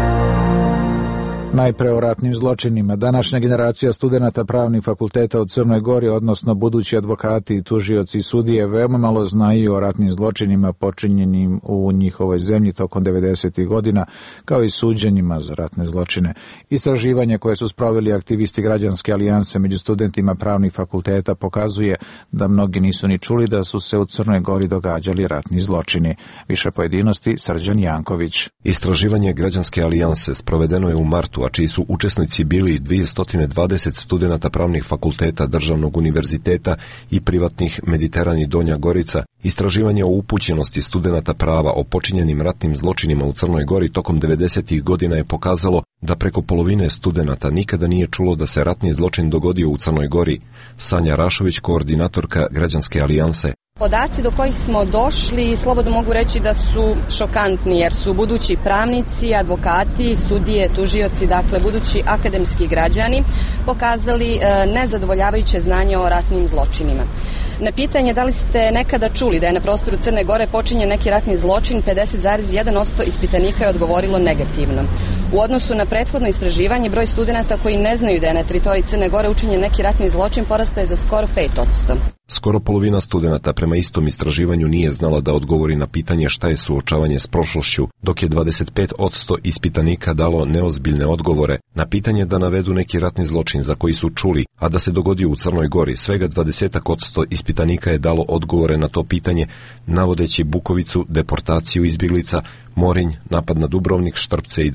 Najpre o ratnim zločinima. Današnja generacija studenata pravnih fakulteta u Crnoj Gori, odnosno budući advokati i tužioci i sudije, veoma malo znaju o ratnim zločinima počinjenim u njihovoj zemlji tokom devedesetih godina, kao i suđenjima za ratne zločine. Istraživanje koje su sproveli aktivisti Građanske alijanse među studentima pravnih fakulteta pokazuje da mnogi nisu ni čuli da su se u Crnoj Gori događali ratni zločini. Više pojedinosti Srđan Janković. Istraživanje Građanske alijanse sprovedeno je u martu, a čiji su učesnici bili dvjesto dvadeset studenata pravnih fakulteta Državnog univerziteta i privatnih Mediteran i Donja Gorica. Istraživanje o upućenosti studenata prava o počinjenim ratnim zločinima u Crnoj Gori tokom devedesetih godina je pokazalo da preko polovine studenata nikada nije čulo da se ratni zločin dogodio u Crnoj Gori. Sanja Rašović, koordinatorka Građanske alijanse. Podaci do kojih smo došli, slobodno mogu reći da su šokantni, jer su budući pravnici, advokati, sudije, tužioci, dakle budući akademski građani, pokazali e, nezadovoljavajuće znanje o ratnim zločinima. Na pitanje da li ste nekada čuli da je na prostoru Crne Gore počinjen neki ratni zločin, pedeset zarez jedan posto ispitanika je odgovorilo negativno. U odnosu na prethodno istraživanje, broj studenata koji ne znaju da je na teritoriji Crne Gore učinjen neki ratni zločin porastao je za skoro pet posto. Skoro polovina studenata prema istom istraživanju nije znala da odgovori na pitanje šta je suočavanje s prošlošću, dok je dvadeset pet posto ispitanika dalo neozbiljne odgovore. Na pitanje da navedu neki ratni zločin za koji su čuli, a da se dogodio u Crnoj Gori, svega dvadeset posto ispitanika je dalo odgovore na to pitanje, navodeći Bukovicu, deportaciju izbjeglica, Morinj, napad na Dubrovnik, Štrpce i drugo.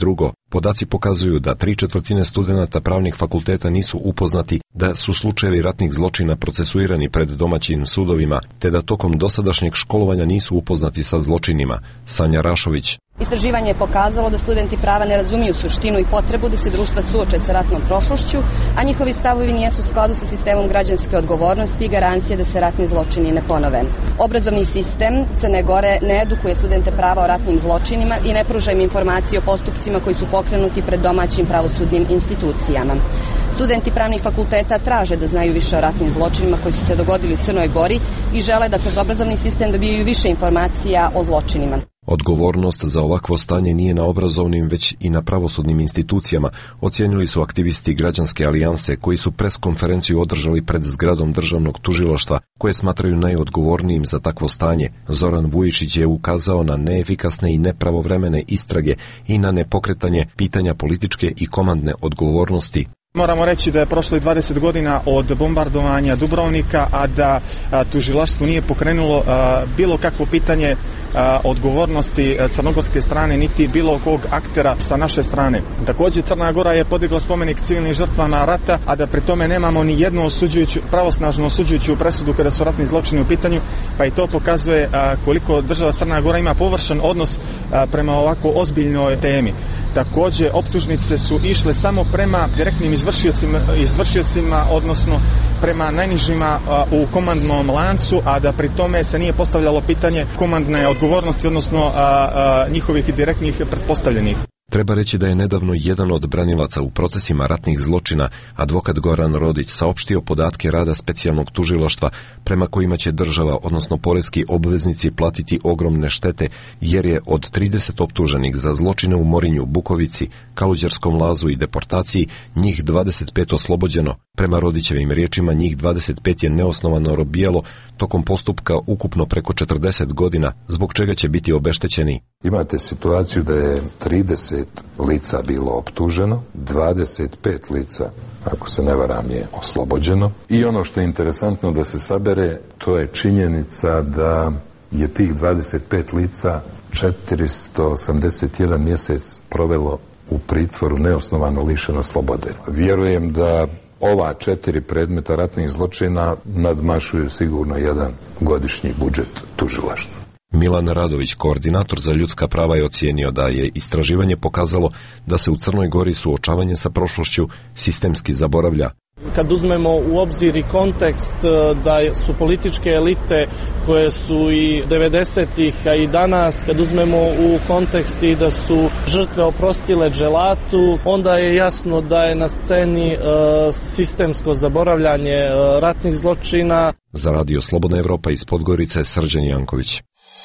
Podaci pokazuju da tri četvrtine studenata pravnih fakulteta nisu upoznati da su slučajevi ratnih zločina procesuirani pred domaćim sudovima, te da tokom dosadašnjeg školovanja nisu upoznati sa zločinima. Sanja Rašović. Istraživanje je pokazalo da studenti prava ne razumiju suštinu i potrebu da se društva suoče sa ratnom prošlošću, a njihovi stavovi nijesu u skladu sa sistemom građanske odgovornosti i garancije da se ratni zločini ne ponove. Obrazovni sistem Crne Gore ne edukuje studente prava o ratnim zločinima i ne pruža im informacije o postupcima koji su pokrenuti pred domaćim pravosudnim institucijama. Studenti pravnih fakulteta traže da znaju više o ratnim zločinima koji su se dogodili u Crnoj Gori i žele da kroz obrazovni sistem dobijaju više informacija o zločinima. Odgovornost za ovakvo stanje nije na obrazovnim, već i na pravosudnim institucijama, ocijenili su aktivisti Građanske alijanse koji su pres konferenciju održali pred zgradom državnog tužilaštva, koje smatraju najodgovornijim za takvo stanje. Zoran Vujičić je ukazao na neefikasne i nepravovremene istrage i na nepokretanje pitanja političke i komandne odgovornosti. Moramo reći da je prošlo i dvadeset godina od bombardovanja Dubrovnika, a da a, tužilaštvo nije pokrenulo a, bilo kakvo pitanje a, odgovornosti a, crnogorske strane, niti bilo kog aktera sa naše strane. Također Crna Gora je podigla spomenik civilnim žrtvama rata, a da pri tome nemamo ni jednu osuđujuću, pravosnažno osuđujuću presudu kada su ratni zločini u pitanju, pa i to pokazuje a, koliko država Crna Gora ima površan odnos a, prema ovako ozbiljnoj temi. Također optužnice su išle samo prema direktnim izvršiocima, izvršiocima odnosno prema najnižima a, u komandnom lancu, a da pri tome se nije postavljalo pitanje komandne odgovornosti, odnosno a, a, njihovih direktnih pretpostavljenih. Treba reći da je nedavno jedan od branilaca u procesima ratnih zločina, advokat Goran Rodić, saopštio podatke rada specijalnog tužilaštva prema kojima će država, odnosno poreski obveznici, platiti ogromne štete, jer je od trideset optuženih za zločine u Morinju, Bukovici, Kaluđerskom lazu i deportaciji njih dvadeset pet oslobođeno. Prema Rodićevim riječima njih dvadeset pet je neosnovano robijalo tokom postupka ukupno preko četrdeset godina, zbog čega će biti obeštećeni. Imate situaciju da je trideset lica bilo optuženo, dvadeset pet lica, ako se ne varam, je oslobođeno. I ono što je interesantno da se sabere, to je činjenica da je tih dvadeset pet lica četiristo osamdeset jedan mjesec provelo u pritvoru neosnovano lišeno slobode. Vjerujem da ova četiri predmeta ratnih zločina nadmašuju sigurno jedan godišnji budžet tužilaštva. Milan Radović, koordinator za ljudska prava, je ocijenio da je istraživanje pokazalo da se u Crnoj Gori suočavanje sa prošlošću sistemski zaboravlja. Kad uzmemo u obzir i kontekst da su političke elite koje su i devedesetih, a i danas, kad uzmemo u kontekst i da su žrtve oprostile dželatu, onda je jasno da je na sceni sistemsko zaboravljanje ratnih zločina. Za Radio Slobodna Evropa iz Podgorice, Srđan Janković.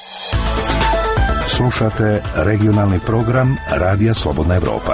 Slušate regionalni program Radija Slobodna Evropa.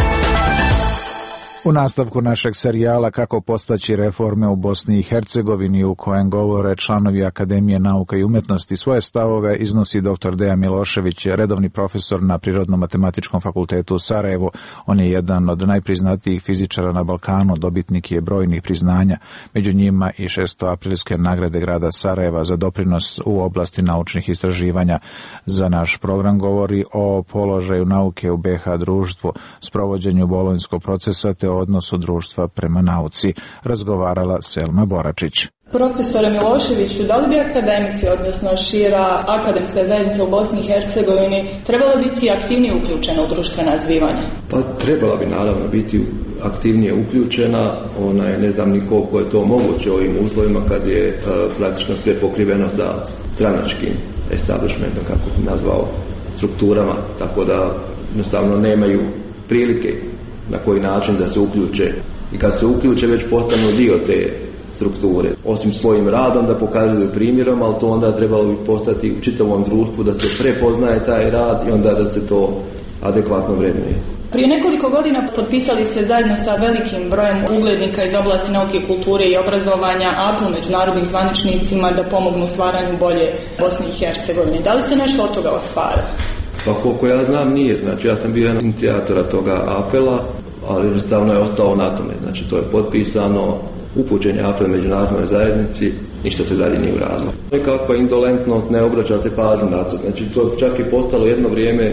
U nastavku našeg serijala Kako postaći reforme u Bosni i Hercegovini, u kojem govore članovi Akademije nauka i umetnosti, svoje stavove iznosi doktor Dejan Milošević, redovni profesor na Prirodno-matematičkom fakultetu u Sarajevu. On je jedan od najpriznatijih fizičara na Balkanu, dobitnik je brojnih priznanja, među njima i šestoaprilske nagrade grada Sarajeva za doprinos u oblasti naučnih istraživanja. Za naš program govori o položaju nauke u be ha društvu, sprovođenju bolonjskog procesa te odnosu društva prema nauci, razgovarala Selma Boračić. Profesore Miloševiću, da li bi akademici, odnosno šira akademska zajednica u Bosni i Hercegovini, trebala biti aktivnije uključena u društvena zbivanja? Pa trebala bi naravno biti aktivnije uključena. Ona je, ne znam ni koliko je to moguće u ovim uslovima kad je e, praktično sve pokriveno sa stranačkim establishmentom, kako bi nazvao, strukturama, tako da jednostavno nemaju prilike na koji način da se uključe, i kad se uključe već postanu dio te strukture. Osim svojim radom da pokazuju primjerom, ali to onda trebalo bi postati u čitavom društvu da se prepoznaje taj rad i onda da se to adekvatno vrednuje. Prije nekoliko godina potpisali ste zajedno sa velikim brojem uglednika iz oblasti nauke, kulture i obrazovanja apel međunarodnim zvaničnicima da pomognu stvaranju bolje Bosne i Hercegovine. Da li se nešto od toga ostvarilo? Pa koliko ja znam nije, znači ja sam bio jedan inicijatora toga apela, ali jednostavno je ostao na tome, znači to je potpisano, upućen je apel međunarodnoj zajednici, ništa se dalje nije uradilo. Nekakva indolentnost, ne obraća se pažnju na to, znači to čak i postalo jedno vrijeme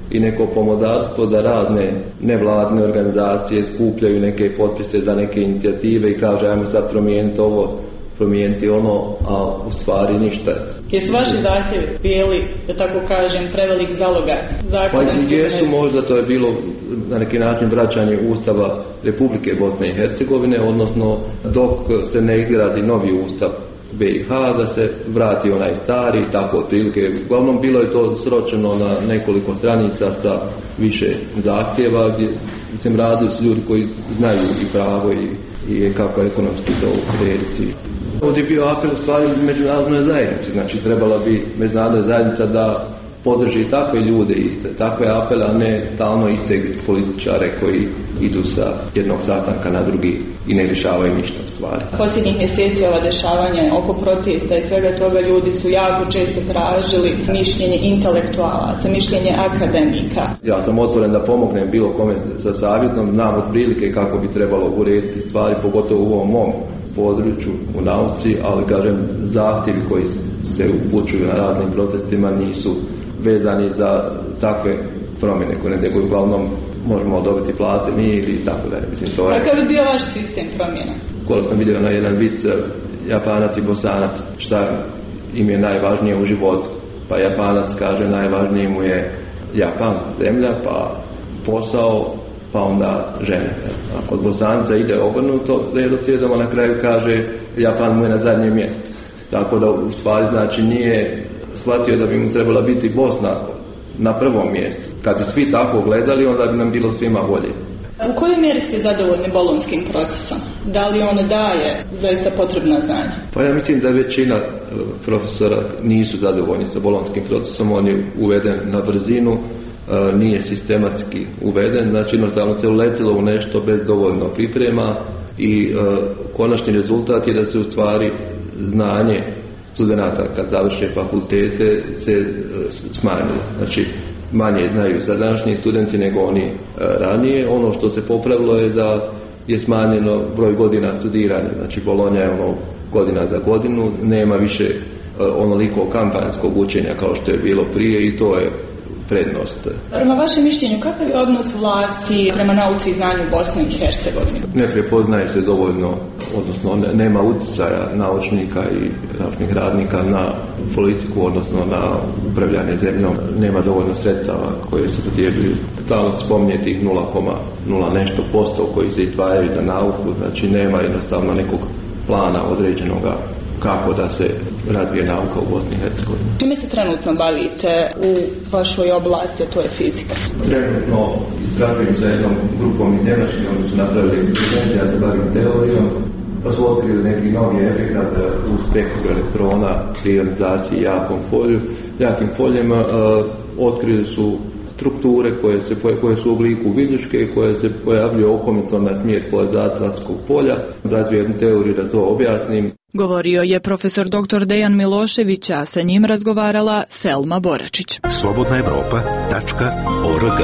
i neko pomodarstvo da razne nevladne organizacije skupljaju neke potpise za neke inicijative i kaže ajmo sad promijeniti ovo, promijeniti ono, a u stvari ništa. Jesu vaši zahtjevi bili, da tako kažem, prevelik zaloga zakona? Pa jesu, možda to je bilo na neki način vraćanje Ustava Republike Bosne i Hercegovine, odnosno dok se ne izgradi novi Ustav B i H, da se vrati onaj stari, tako otprilike. Uglavnom bilo je to sročeno na nekoliko stranica sa više zahtjeva, gdje se radili su ljudi koji znaju i pravo i, i kako ekonomski to urediti. Ovdje je bio apel u stvari međunarodnoj zajednici, znači trebala bi međunarodna zajednica da podrži takve ljude i takve apele, a ne stalno iste političare koji idu sa jednog sastanka na drugi i ne rješavaju ništa u stvari. Posljednjih mjeseci ova dešavanja oko protesta i svega toga ljudi su jako često tražili mišljenje intelektualaca, mišljenje akademika. Ja sam otvoren da pomognem bilo kome sa savjetom, znam otprilike kako bi trebalo urediti stvari, pogotovo u ovom mom području u nauci, ali kažem zahtjevi koji se upućuju na raznim protestima nisu vezani za takve promjene koje nego uglavnom možemo dobiti plate mi ili tako da. Mislim, to je... Kakav bi bio vaš sistem promjena? Koliko sam vidio na jedan vic, Japanac i Bosanac, šta im je najvažnije u životu? Pa Japanac kaže najvažnije mu je Japan, zemlja, pa posao, pa onda žene. A kod Bosanca ide obrnuto, redoslijedom, a na kraju kaže Japan mu je na zadnjem mjestu. Tako da u stvari znači nije shvatio da bi mu trebala biti Bosna na prvom mjestu. Kad bi svi tako gledali, onda bi nam bilo svima bolje. U kojoj mjeri ste zadovoljni bolonjskim procesom? Da li on daje zaista potrebna znanja? Pa ja mislim da većina profesora nisu zadovoljni sa bolonjskim procesom. On je uveden na brzinu, nije sistematski uveden, znači jednostavno se uletilo u nešto bez dovoljno priprema i konačni rezultat je da se u stvari znanje studenata kad završe fakultete se smanjilo. Znači manje znaju sadašnji studenti nego oni ranije. Ono što se popravilo je da je smanjeno broj godina studiranja. Znači Bolonja je ono godina za godinu, nema više onoliko kampanjskog učenja kao što je bilo prije i to je prednost. Prema vašem mišljenju, kakav je odnos vlasti prema nauci i znanju Bosne i Hercegovine? Ne prepoznaje se dovoljno, odnosno nema utjecaja naučnika i naučnih radnika na politiku, odnosno na upravljanje zemljom. Nema dovoljno sredstava koje se dodjeljuju. Stalno se spominje tih nula zarez nula nešto posto koji se izdvajaju za nauku, znači nema jednostavno nekog plana određenoga kako da se razvije nauka u Bosni i Hercegovini. Čime se trenutno bavite u vašoj oblasti, a to je fizika? Trenutno istražujem sa jednom grupom iz Njemačke, oni su napravili eksperimente, ja se bavim teorijom, pa su otkrili neki novi efekt u spektru elektrona pri ionizaciji jakom polju, jakim poljima, uh, otkrili su strukture koje, se, koje su u obliku viljuške, koje se pojavljuju okomito na smjer podzatlanskog polja. Razvijem jednu teoriju da to objasnim. Govorio je profesor doktor Dejan Milošević, a sa njim razgovarala Selma Boračić. Slobodna Evropa tačka org.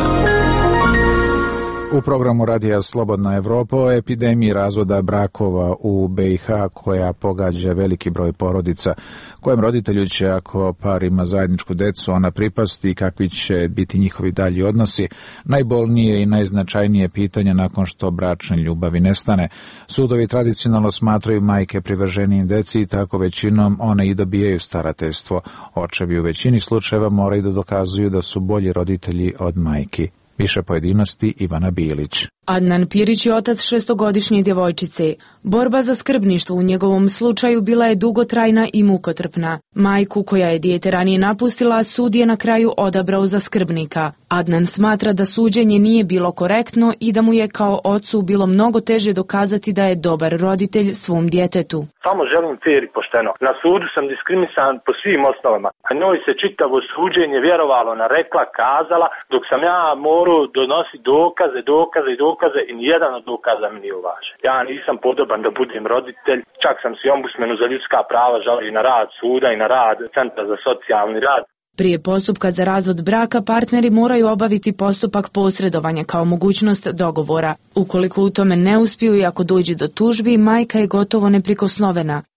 U programu Radija Slobodna Evropa o epidemiji razvoda brakova u B i H koja pogađa veliki broj porodica, kojem roditelju će, ako par ima zajedničku decu, ona pripasti i kakvi će biti njihovi dalji odnosi, najbolnije i najznačajnije pitanje nakon što bračne ljubavi nestane. Sudovi tradicionalno smatraju majke privrženijim deci i tako većinom one i dobijaju starateljstvo. Očevi u većini slučajeva moraju da dokazuju da su bolji roditelji od majki. Više pojedinosti Ivana Bilić. Adnan Pirić je otac šestogodišnje djevojčice. Borba za skrbništvo u njegovom slučaju bila je dugotrajna i mukotrpna. Majku koja je dijete ranije napustila, sud je na kraju odabrao za skrbnika. Adnan smatra da suđenje nije bilo korektno i da mu je kao ocu bilo mnogo teže dokazati da je dobar roditelj svom djetetu. Samo želim fer i pošteno. Na sudu sam diskriminisan po svim osnovama. A njoj se čitavo suđenje vjerovalo na rekla, kazala, dok sam ja morao donositi dokaze, dokaze i dokaze i nijedan od dokaza mi nije uvažen. Ja nisam podoban da budem roditelj, čak sam si ombudsmenu za ljudska prava žalio i na rad suda i na rad Centra za socijalni rad. Prije postupka za razvod braka partneri moraju obaviti postupak posredovanja kao mogućnost dogovora. Ukoliko u tome ne uspiju i ako dođe do tužbi, majka je gotovo neprikosnovena.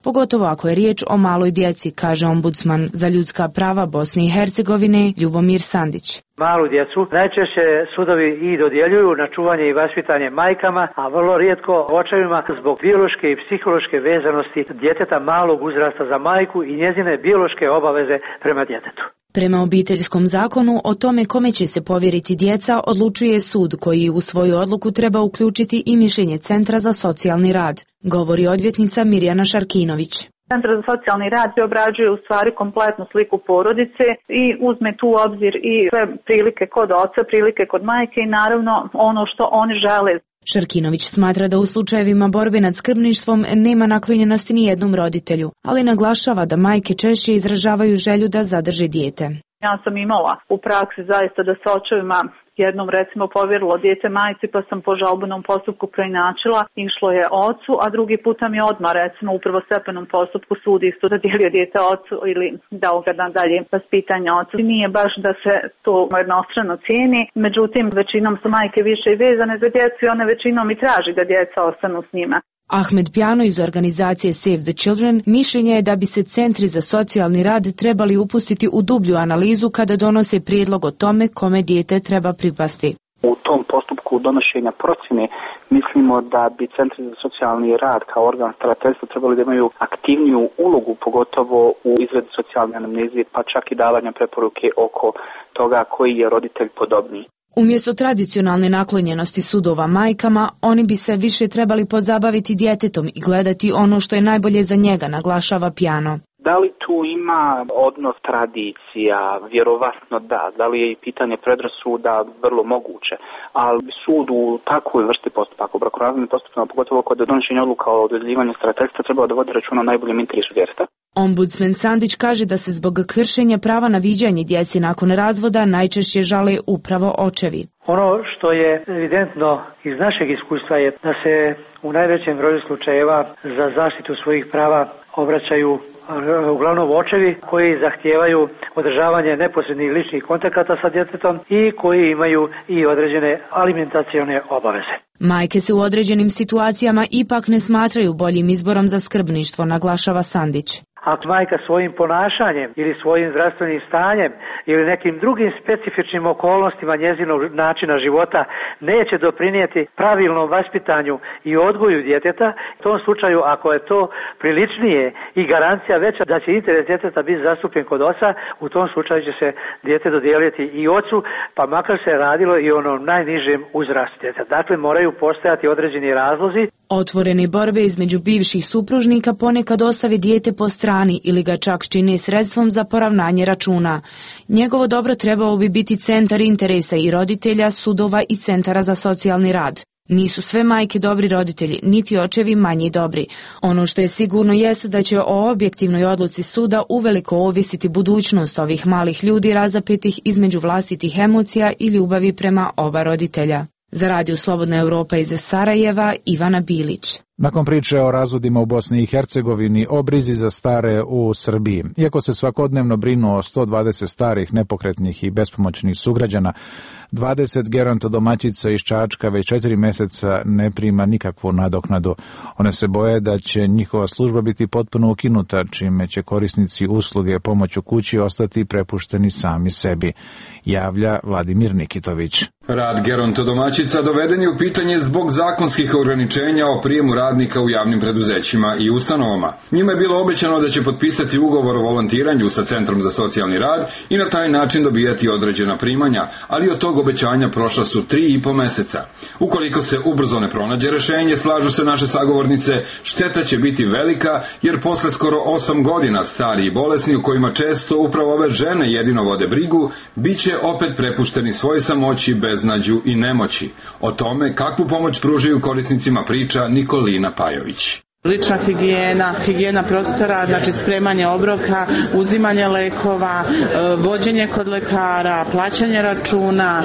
pogotovo ako je riječ o maloj djeci, kaže ombudsman za ljudska prava Bosne i Hercegovine Ljubomir Sandić. Malu djecu najčešće sudovi i dodjeljuju na čuvanje i vaspitanje majkama, a vrlo rijetko očevima zbog biološke i psihološke vezanosti djeteta malog uzrasta za majku i njezine biološke obaveze prema djetetu. Prema obiteljskom zakonu o tome kome će se povjeriti djeca odlučuje sud koji u svoju odluku treba uključiti i mišljenje Centra za socijalni rad, govori odvjetnica Mirjana Šarkinović. Centar za socijalni rad obrađuje u stvari kompletnu sliku porodice i uzme tu u obzir i sve prilike kod oca, prilike kod majke i naravno ono što oni žele. Šarkinović smatra da u slučajevima borbe nad skrbništvom nema naklonjenosti ni jednom roditelju, ali naglašava da majke češće izražavaju želju da zadrže dijete. Ja sam imala u praksi zaista da se očevima jednom recimo povjerilo dijete majci pa sam po žalbenom postupku preinačila, išlo je ocu, a drugi puta mi je odmah recimo u prvostepenom postupku sud isto dodijelio dijete ocu ili dao ga na dalje vaspitanje ocu. Nije baš da se to jednostrano cijeni, međutim većinom su majke više i vezane za djecu i one većinom i traži da djeca ostanu s njima. Ahmed Pjano iz organizacije Save the Children mišljenja je da bi se centri za socijalni rad trebali upustiti u dublju analizu kada donose prijedlog o tome kome dijete treba pripasti. U tom postupku donošenja procjene mislimo da bi centri za socijalni rad kao organ starateljstva trebali da imaju aktivniju ulogu, pogotovo u izradi socijalne anamnezije, pa čak i davanja preporuke oko toga koji je roditelj podobniji. Umjesto tradicionalne naklonjenosti sudova majkama, oni bi se više trebali pozabaviti djetetom i gledati ono što je najbolje za njega, naglašava Pjano. Da li tu ima odnos tradicija? Vjerovatno da. Da li je i pitanje predrasuda? Vrlo moguće. Ali sud u takvoj vrsti postupaka, u brakorazvodnim postupcima, pogotovo kod donošenja odluka o dodjeljivanju starateljstva, treba da vodi računa o najboljem interesu djeteta. Ombudsman Sandić kaže da se zbog kršenja prava na viđanje djeci nakon razvoda najčešće žale upravo očevi. Ono što je evidentno iz našeg iskustva je da se u najvećem broju slučajeva za zaštitu svojih prava obraćaju uglavnom očevi koji zahtijevaju održavanje neposrednih ličnih kontakata sa djetetom i koji imaju i određene alimentacione obaveze. Majke se u određenim situacijama ipak ne smatraju boljim izborom za skrbništvo, naglašava Sandić. Ako majka svojim ponašanjem ili svojim zdravstvenim stanjem ili nekim drugim specifičnim okolnostima njezinog načina života neće doprinijeti pravilnom vaspitanju i odgoju djeteta, u tom slučaju ako je to priličnije i garancija veća da će interes djeteta biti zastupljen kod oca, u tom slučaju će se dijete dodijeliti i ocu, pa makar se radilo i o onom najnižem uzrastu djeteta. Dakle, moraju postojati određeni razlozi. Otvorene borbe između bivših supružnika ponekad ostave dijete po strani ili ga čak čine sredstvom za poravnanje računa. Njegovo dobro trebao bi biti centar interesa i roditelja, sudova i centara za socijalni rad. Nisu sve majke dobri roditelji, niti očevi manji dobri. Ono što je sigurno jest da će o objektivnoj odluci suda uveliko ovisiti budućnost ovih malih ljudi razapetih između vlastitih emocija i ljubavi prema oba roditelja. Za Radio Slobodna Europa iz Sarajeva, Ivana Bilić. Nakon priče o razvodima u Bosni i Hercegovini, o brizi za stare u Srbiji. Iako se svakodnevno brinu o sto dvadeset starih, nepokretnih i bespomoćnih sugrađana, dvadeset gerontodomaćica iz Čačka već četiri mjeseca ne prima nikakvu nadoknadu. One se boje da će njihova služba biti potpuno ukinuta, čime će korisnici usluge pomoć u kući ostati prepušteni sami sebi, javlja Vladimir Nikitović. Rad gerontodomaćica doveden je u pitanje zbog zakonskih ograničenja o prijemu radnika u javnim preduzećima i ustanovama. Njima je bilo obećano da će potpisati ugovor o volontiranju sa Centrom za socijalni rad i na taj način dobijati određena primanja, ali od tog obećanja prošla su tri i po meseca. Ukoliko se ubrzo ne pronađe rješenje, slažu se naše sagovornice, šteta će biti velika, jer posle skoro osam godina stari i bolesni, u kojima često upravo ove žene jedino vode brigu, bit će opet prepušteni svoj samoći, beznađu i nemoći. O tome kakvu pomoć pružaju korisnicima priča Nikolina Pajović. Lična higijena, higijena prostora, znači spremanje obroka, uzimanje lekova, vođenje kod lekara, plaćanje računa,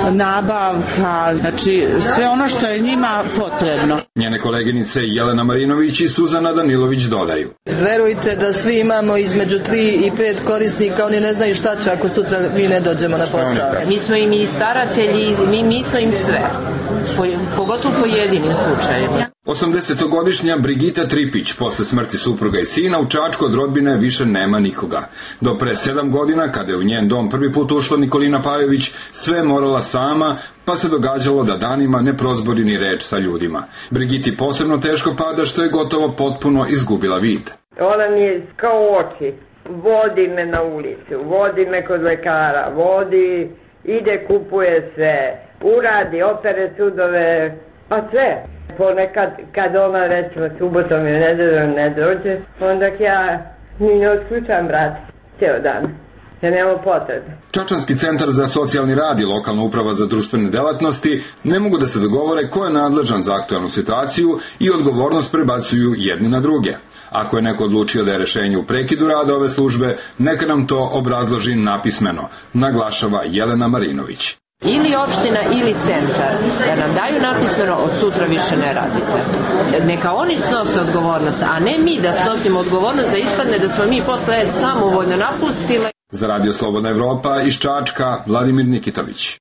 nabavka, znači sve ono što je njima potrebno. Njene koleginice Jelena Marinović i Suzana Danilović dodaju. Verujte da svi imamo između tri i pet korisnika, oni ne znaju šta će ako sutra mi ne dođemo na posao. Mi smo im i staratelji, mi, mi smo im sve, po, pogotovo po jedinim slučajima. osamdesetogodišnja Brigita Tripić posle smrti supruga i sina u Čačku od rodbine više nema nikoga. Do pre sedam godina, kada je u njen dom prvi put ušla Nikolina Pajović, sve je morala sama, pa se događalo da danima ne prozbori ni reč sa ljudima. Brigiti posebno teško pada što je gotovo potpuno izgubila vid. Ona mi je kao oči. Vodi me na ulicu, vodi me kod lekara, vodi, ide, kupuje sve, uradi, opere sudove, pa sve. Ponekad, kad ona recimo subotom i nedeljom ne dođe, onda ja ni ne otključam vrat cijel dan. Ja nemamo potrebe. Čačanski centar za socijalni rad i lokalna uprava za društvene delatnosti ne mogu da se dogovore ko je nadležan za aktualnu situaciju i odgovornost prebacuju jedni na druge. Ako je neko odlučio da je rešenje u prekidu rada ove službe, neka nam to obrazloži napismeno, naglašava Jelena Marinović. Ili opština ili centar da nam daju napismeno od sutra više ne radite. Neka oni snose odgovornost, a ne mi da snosimo odgovornost da ispadne da smo mi posle samovoljno napustile. Za Radio Slobodna Evropa iz Čačka, Vladimir Nikitović.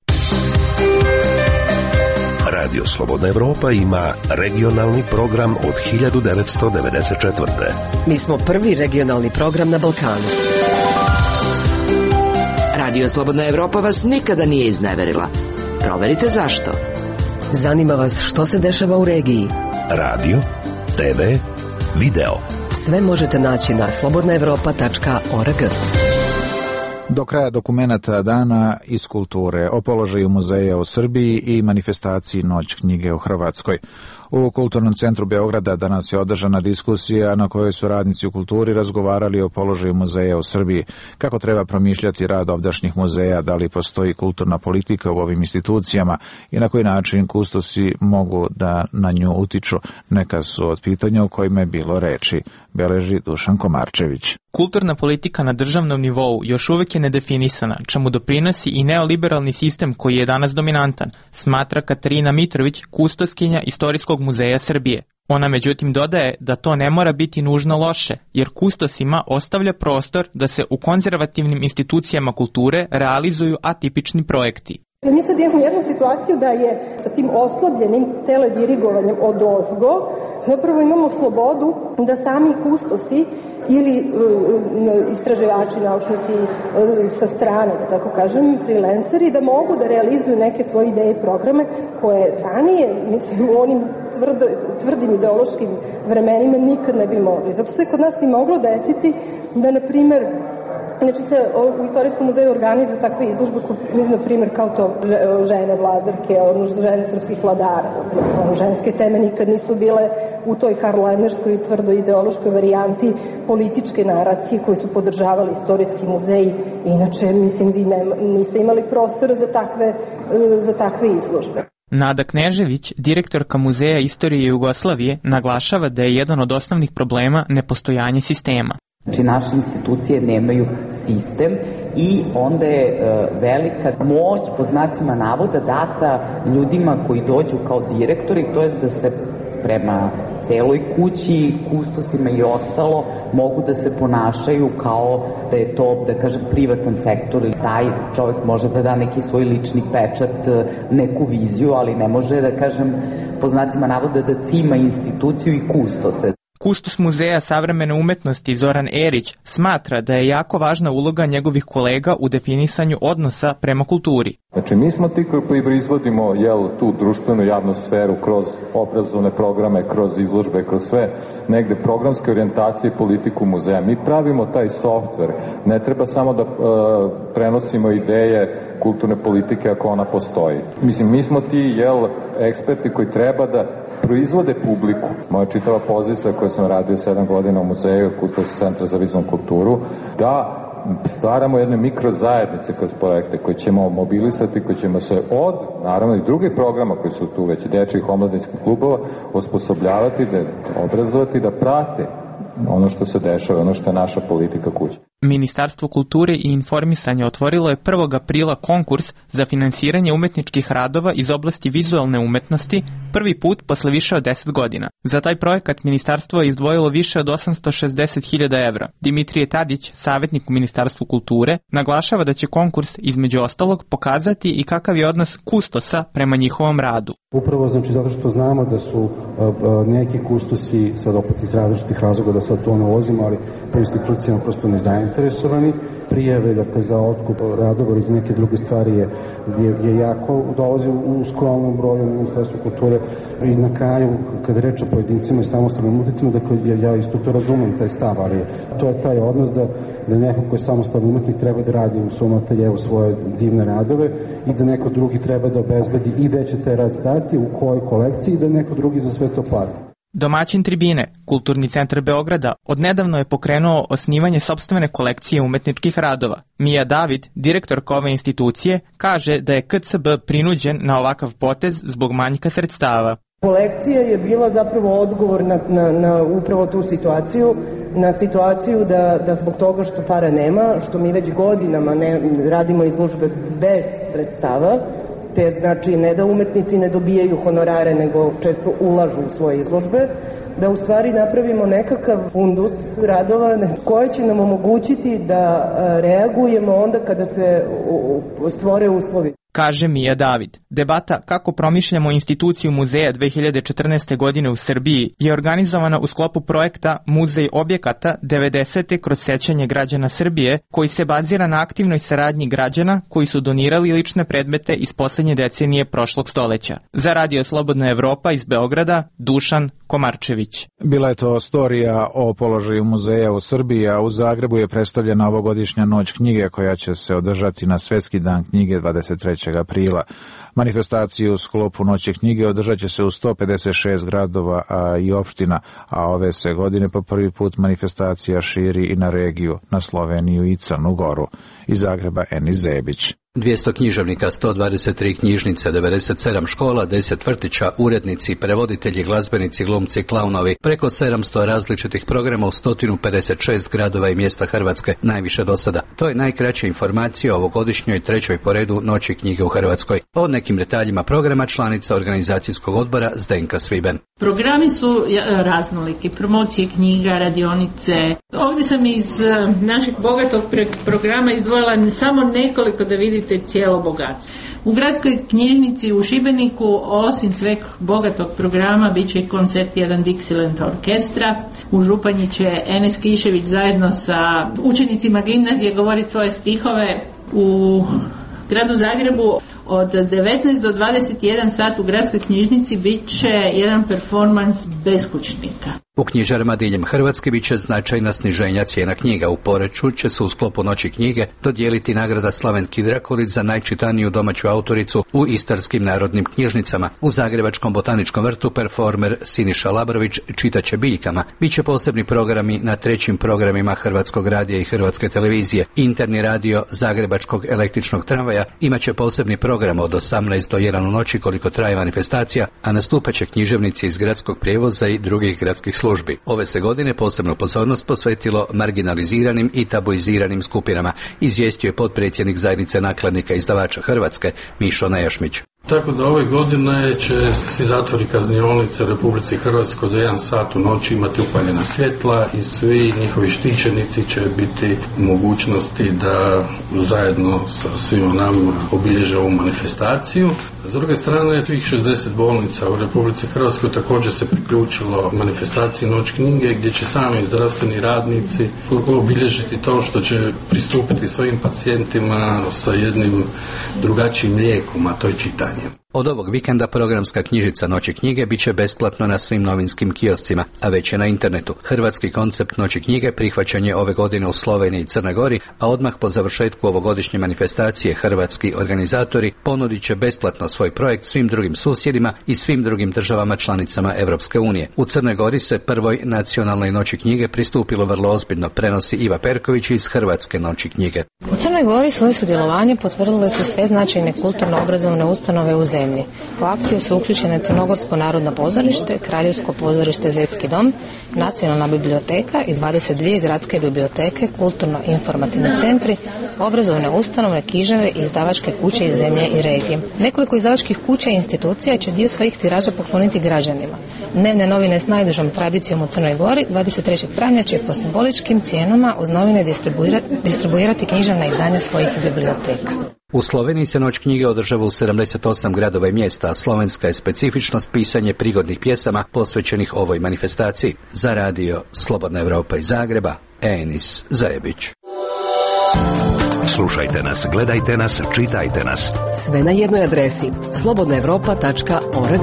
Radio Slobodna Evropa ima regionalni program od hiljadu devetsto devedeset četvrte. Mi smo prvi regionalni program na Balkanu. Radio Slobodna Evropa vas nikada nije izneverila. Proverite zašto. Zanima vas što se dešava u regiji. Radio, te ve, video. Sve možete naći na slobodna evropa tačka org. Do kraja dokumenata dana iz kulture o položaju muzeja u Srbiji i manifestaciji Noć knjige u Hrvatskoj. U Kulturnom centru Beograda danas je održana diskusija na kojoj su radnici u kulturi razgovarali o položaju muzeja u Srbiji, kako treba promišljati rad ovdašnjih muzeja, da li postoji kulturna politika u ovim institucijama i na koji način kustosi mogu da na nju utiču. Neka su od pitanja u kojima je bilo reči, beleži Dušan Komarčević. Kulturna politika na državnom nivou još uvek je nedefinisana, čemu doprinosi i neoliberalni sistem koji je danas dominantan, smatra Katarina Mitrović, kustoskinja Istorijskog muzeja Srbije. Ona međutim dodaje da to ne mora biti nužno loše, jer kustosima ostavlja prostor da se u konzervativnim institucijama kulture realizuju atipični projekti. Mi sad imamo jednu situaciju da je sa tim oslabljenim teledirigovanjem od ozgo, zapravo imamo slobodu da sami kustosi ili uh, istraživači, naučnici uh, sa strane, da tako kažem, freelanceri, da mogu da realizuju neke svoje ideje i programe koje ranije, mislim, u onim tvrdo, tvrdim ideološkim vremenima nikad ne bi mogli. Zato se kod nas i moglo desiti da, na primer, znači se u Istorijskom muzeju organizuju takve izložbe, na primjer kao to žene vladarke, odnosno žene srpskih vladara. Ženske teme nikad nisu bile u toj karl-lenerskoj tvrdo ideološkoj varijanti političke naracije koje su podržavali Istorijski muzej. Inače, mislim, vi ne, niste imali prostora za takve, za takve izložbe. Nada Knežević, direktorka Muzeja istorije Jugoslavije, naglašava da je jedan od osnovnih problema nepostojanje sistema. Znači, naše institucije nemaju sistem i onda je e, velika moć, po znacima navoda, data ljudima koji dođu kao direktori, to je da se prema celoj kući, kustosima i ostalo, mogu da se ponašaju kao da je to, da kažem, privatan sektor i taj čovjek može da da neki svoj lični pečat, neku viziju, ali ne može, da kažem, po znacima navoda da cima instituciju i kustose. Kustos Muzeja savremene umetnosti Zoran Erić smatra da je jako važna uloga njegovih kolega u definisanju odnosa prema kulturi. Znači, mi smo ti koji proizvodimo jel, tu društvenu javnu sferu kroz obrazovne programe, kroz izložbe, kroz sve negde programske orijentacije i politiku muzeja. Mi pravimo taj softver. Ne treba samo da uh, prenosimo ideje kulturne politike ako ona postoji. Mislim, mi smo ti jel, eksperti koji treba da proizvode publiku. Moja čitava pozicija koju sam radio sedam godina u muzeju, Kulturnog centra za vizualnu kulturu, da stvaramo jedne mikrozajednice kroz projekte koje ćemo mobilisati, koje ćemo se od, naravno i drugih programa koji su tu već, dečjih omladinskih klubova, osposobljavati, da obrazovati, da prate ono što se dešava, ono što je naša politika kuće. Ministarstvo kulture i informisanja otvorilo je prvog aprila konkurs za finansiranje umetničkih radova iz oblasti vizualne umetnosti, prvi put posle više od deset godina. Za taj projekat ministarstvo je izdvojilo više od osamsto šezdeset hiljada evra. Dimitrije Tadić, savjetnik u Ministarstvu kulture, naglašava da će konkurs između ostalog pokazati i kakav je odnos kustosa prema njihovom radu. Upravo znači zato što znamo da su uh, uh, neki kustosi, sad opet iz različitih razloga da sad to ne ulazimo, ali po institucijama prosto nezainteresovani. Prijave, dakle, za otkup radova iz neke druge stvari je, je, je jako dolazi u skromnom broju na Ministarstvu kulture i na kraju, kada reč o pojedincima i samostalnim umetnicima, dakle, ja, ja isto to razumem, taj stav, ali to je taj odnos da, da neko ko je samostalni umetnik treba da radi u svom ateljevu svoje divne radove i da neko drugi treba da obezbedi i da će taj rad stati, u kojoj kolekciji i da neko drugi za sve to plati. Domaćin Tribine, Kulturni centar Beograda, odnedavno je pokrenuo osnivanje sopstvene kolekcije umetničkih radova. Mija David, direktorka ove institucije, kaže da je K C B prinuđen na ovakav potez zbog manjka sredstava. Kolekcija je bila zapravo odgovor na, na, na upravo tu situaciju, na situaciju da, da zbog toga što para nema, što mi već godinama ne, radimo izložbe bez sredstava, te znači ne da umetnici ne dobijaju honorare, nego često ulažu u svoje izložbe, da u stvari napravimo nekakav fundus radova koji će nam omogućiti da reagujemo onda kada se stvore uslovi. Kaže Mija David. Debata kako promišljamo instituciju muzeja dve hiljade četrnaeste. godine u Srbiji je organizovana u sklopu projekta Muzej objekata devedesete kroz sećanje građana Srbije, koji se bazira na aktivnoj saradnji građana koji su donirali lične predmete iz poslednje decenije prošlog stoleća. Za Radio Slobodna Evropa iz Beograda, Dušan Komarčević. Bila je to storija o položaju muzeja u Srbiji, a u Zagrebu je predstavljena ovogodišnja noć knjige koja će se održati na Svetski dan knjige dvadeset trećeg aprila. Manifestaciju u sklopu Noći knjige održat će se u sto pedeset šest gradova a i opština, a ove se godine po prvi put manifestacija širi i na regiju, na Sloveniju i Crnu Goru. Iz Zagreba Eni Zebić. dvjesto književnika, sto dvadeset tri knjižnice, devedeset sedam škola, deset vrtića, urednici, prevoditelji, glazbenici, glumci, klaunovi, preko sedamsto različitih programa u sto pedeset šest gradova i mjesta Hrvatske, najviše do sada. To je najkraća informacija o ovogodišnjoj trećoj po redu Noći knjige u Hrvatskoj. O nekim detaljima programa članica organizacijskog odbora Zdenka Sviben. Programi su raznoliki, promocije knjiga, radionice. Ovdje sam iz našeg bogatog programa izdvojila samo nekoliko da vidite cijelo bogatstvo. U gradskoj knjižnici u Šibeniku, osim sveg bogatog programa, bit će koncert jedan Dixieland orkestra. U Županji će Enes Kišević zajedno sa učenicima gimnazije govoriti svoje stihove. U gradu Zagrebu od devetnaest do dvadeset jedan sat u gradskoj knjižnici bit će jedan performans beskućnika. U knjižarama diljem Hrvatske bit će značajna sniženja cijena knjiga. U Poreču će se u sklopu Noći knjige dodijeliti nagrada Slavenki Drakolić za najčitaniju domaću autoricu u istarskim narodnim knjižnicama. U Zagrebačkom botaničkom vrtu performer Siniša Labrović čitaće biljkama. Biće posebni programi na trećim programima Hrvatskog radija i Hrvatske televizije. Interni radio Zagrebačkog električnog tramvaja imaće posebni program od osamnaest do jedan u noći koliko traje manifestacija, a nastupaće književnici iz gradskog prijevoza i drugih gradskih službi. Ove se godine posebnu pozornost posvetilo marginaliziranim i tabuiziranim skupinama, izvijestio je potpredsjednik zajednice nakladnika izdavača Hrvatske Mišo Nejašmić. Tako da ove godine će svi zatvori kaznionice u Republici Hrvatskoj do jedan sat u noći imati upaljena svjetla i svi njihovi štićenici će biti u mogućnosti da zajedno sa svima nama obilježe ovu manifestaciju. S druge strane, svih šezdeset bolnica u Republici Hrvatskoj također se priključilo manifestaciji Noć knjige, gdje će sami zdravstveni radnici obilježiti to što će pristupiti svojim pacijentima sa jednim drugačijim lijekom, a to je čitanje. Od ovog vikenda programska knjižica Noći knjige bit će besplatno na svim novinskim kioscima, a već je na internetu. Hrvatski koncept Noći knjige prihvaćen je ove godine u Sloveniji i Crnoj Gori, a odmah po završetku ovogodišnje manifestacije hrvatski organizatori ponudit će besplatno svoj projekt svim drugim susjedima i svim drugim državama članicama Europske unije. U Crnoj Gori se prvoj nacionalnoj Noći knjige pristupilo vrlo ozbiljno, prenosi Iva Perković iz Hrvatske Noći knjige. U Crnoj Gori svoje sudjelovanje potvrdile su sve značajne kulturno-obrazovne ustanove u zemlji. U akciju su uključene Crnogorsko narodno pozorište, Kraljevsko pozorište Zetski dom, Nacionalna biblioteka i dvadeset dvije gradske biblioteke, kulturno-informativni centri, obrazovne ustanove, knjižare i izdavačke kuće iz zemlje i regije. Nekoliko izdavačkih kuća i institucija će dio svojih tiraža pokloniti građanima. Dnevne novine s najdužom tradicijom u Crnoj Gori dvadeset trećeg travnja će po simboličkim cijenama uz novine distribuirati, distribuirati književna izdanja svojih biblioteka. U Sloveniji se Noć knjige održava u sedamdeset osam gradova i mjesta, a slovenska je specifičnost pisanje prigodnih pjesama posvećenih ovoj manifestaciji. Za radio Slobodna Evropa iz Zagreba, Enis Zajebić. Slušajte nas, gledajte nas, čitajte nas. Sve na jednoj adresi slobodna evropa tačka org.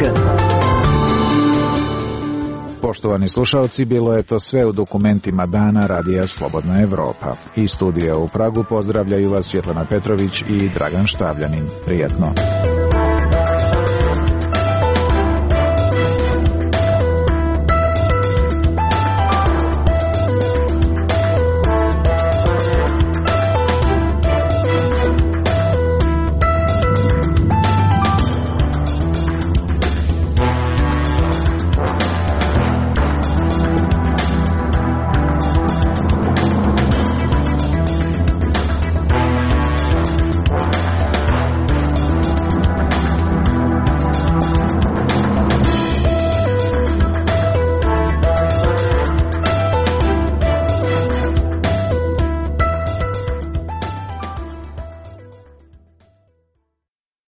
Poštovani slušalci, bilo je to sve u dokumentima dana Radija Slobodna Evropa. Iz studija u Pragu pozdravljaju vas Svjetlana Petrović i Dragan Štavljanin. Prijetno.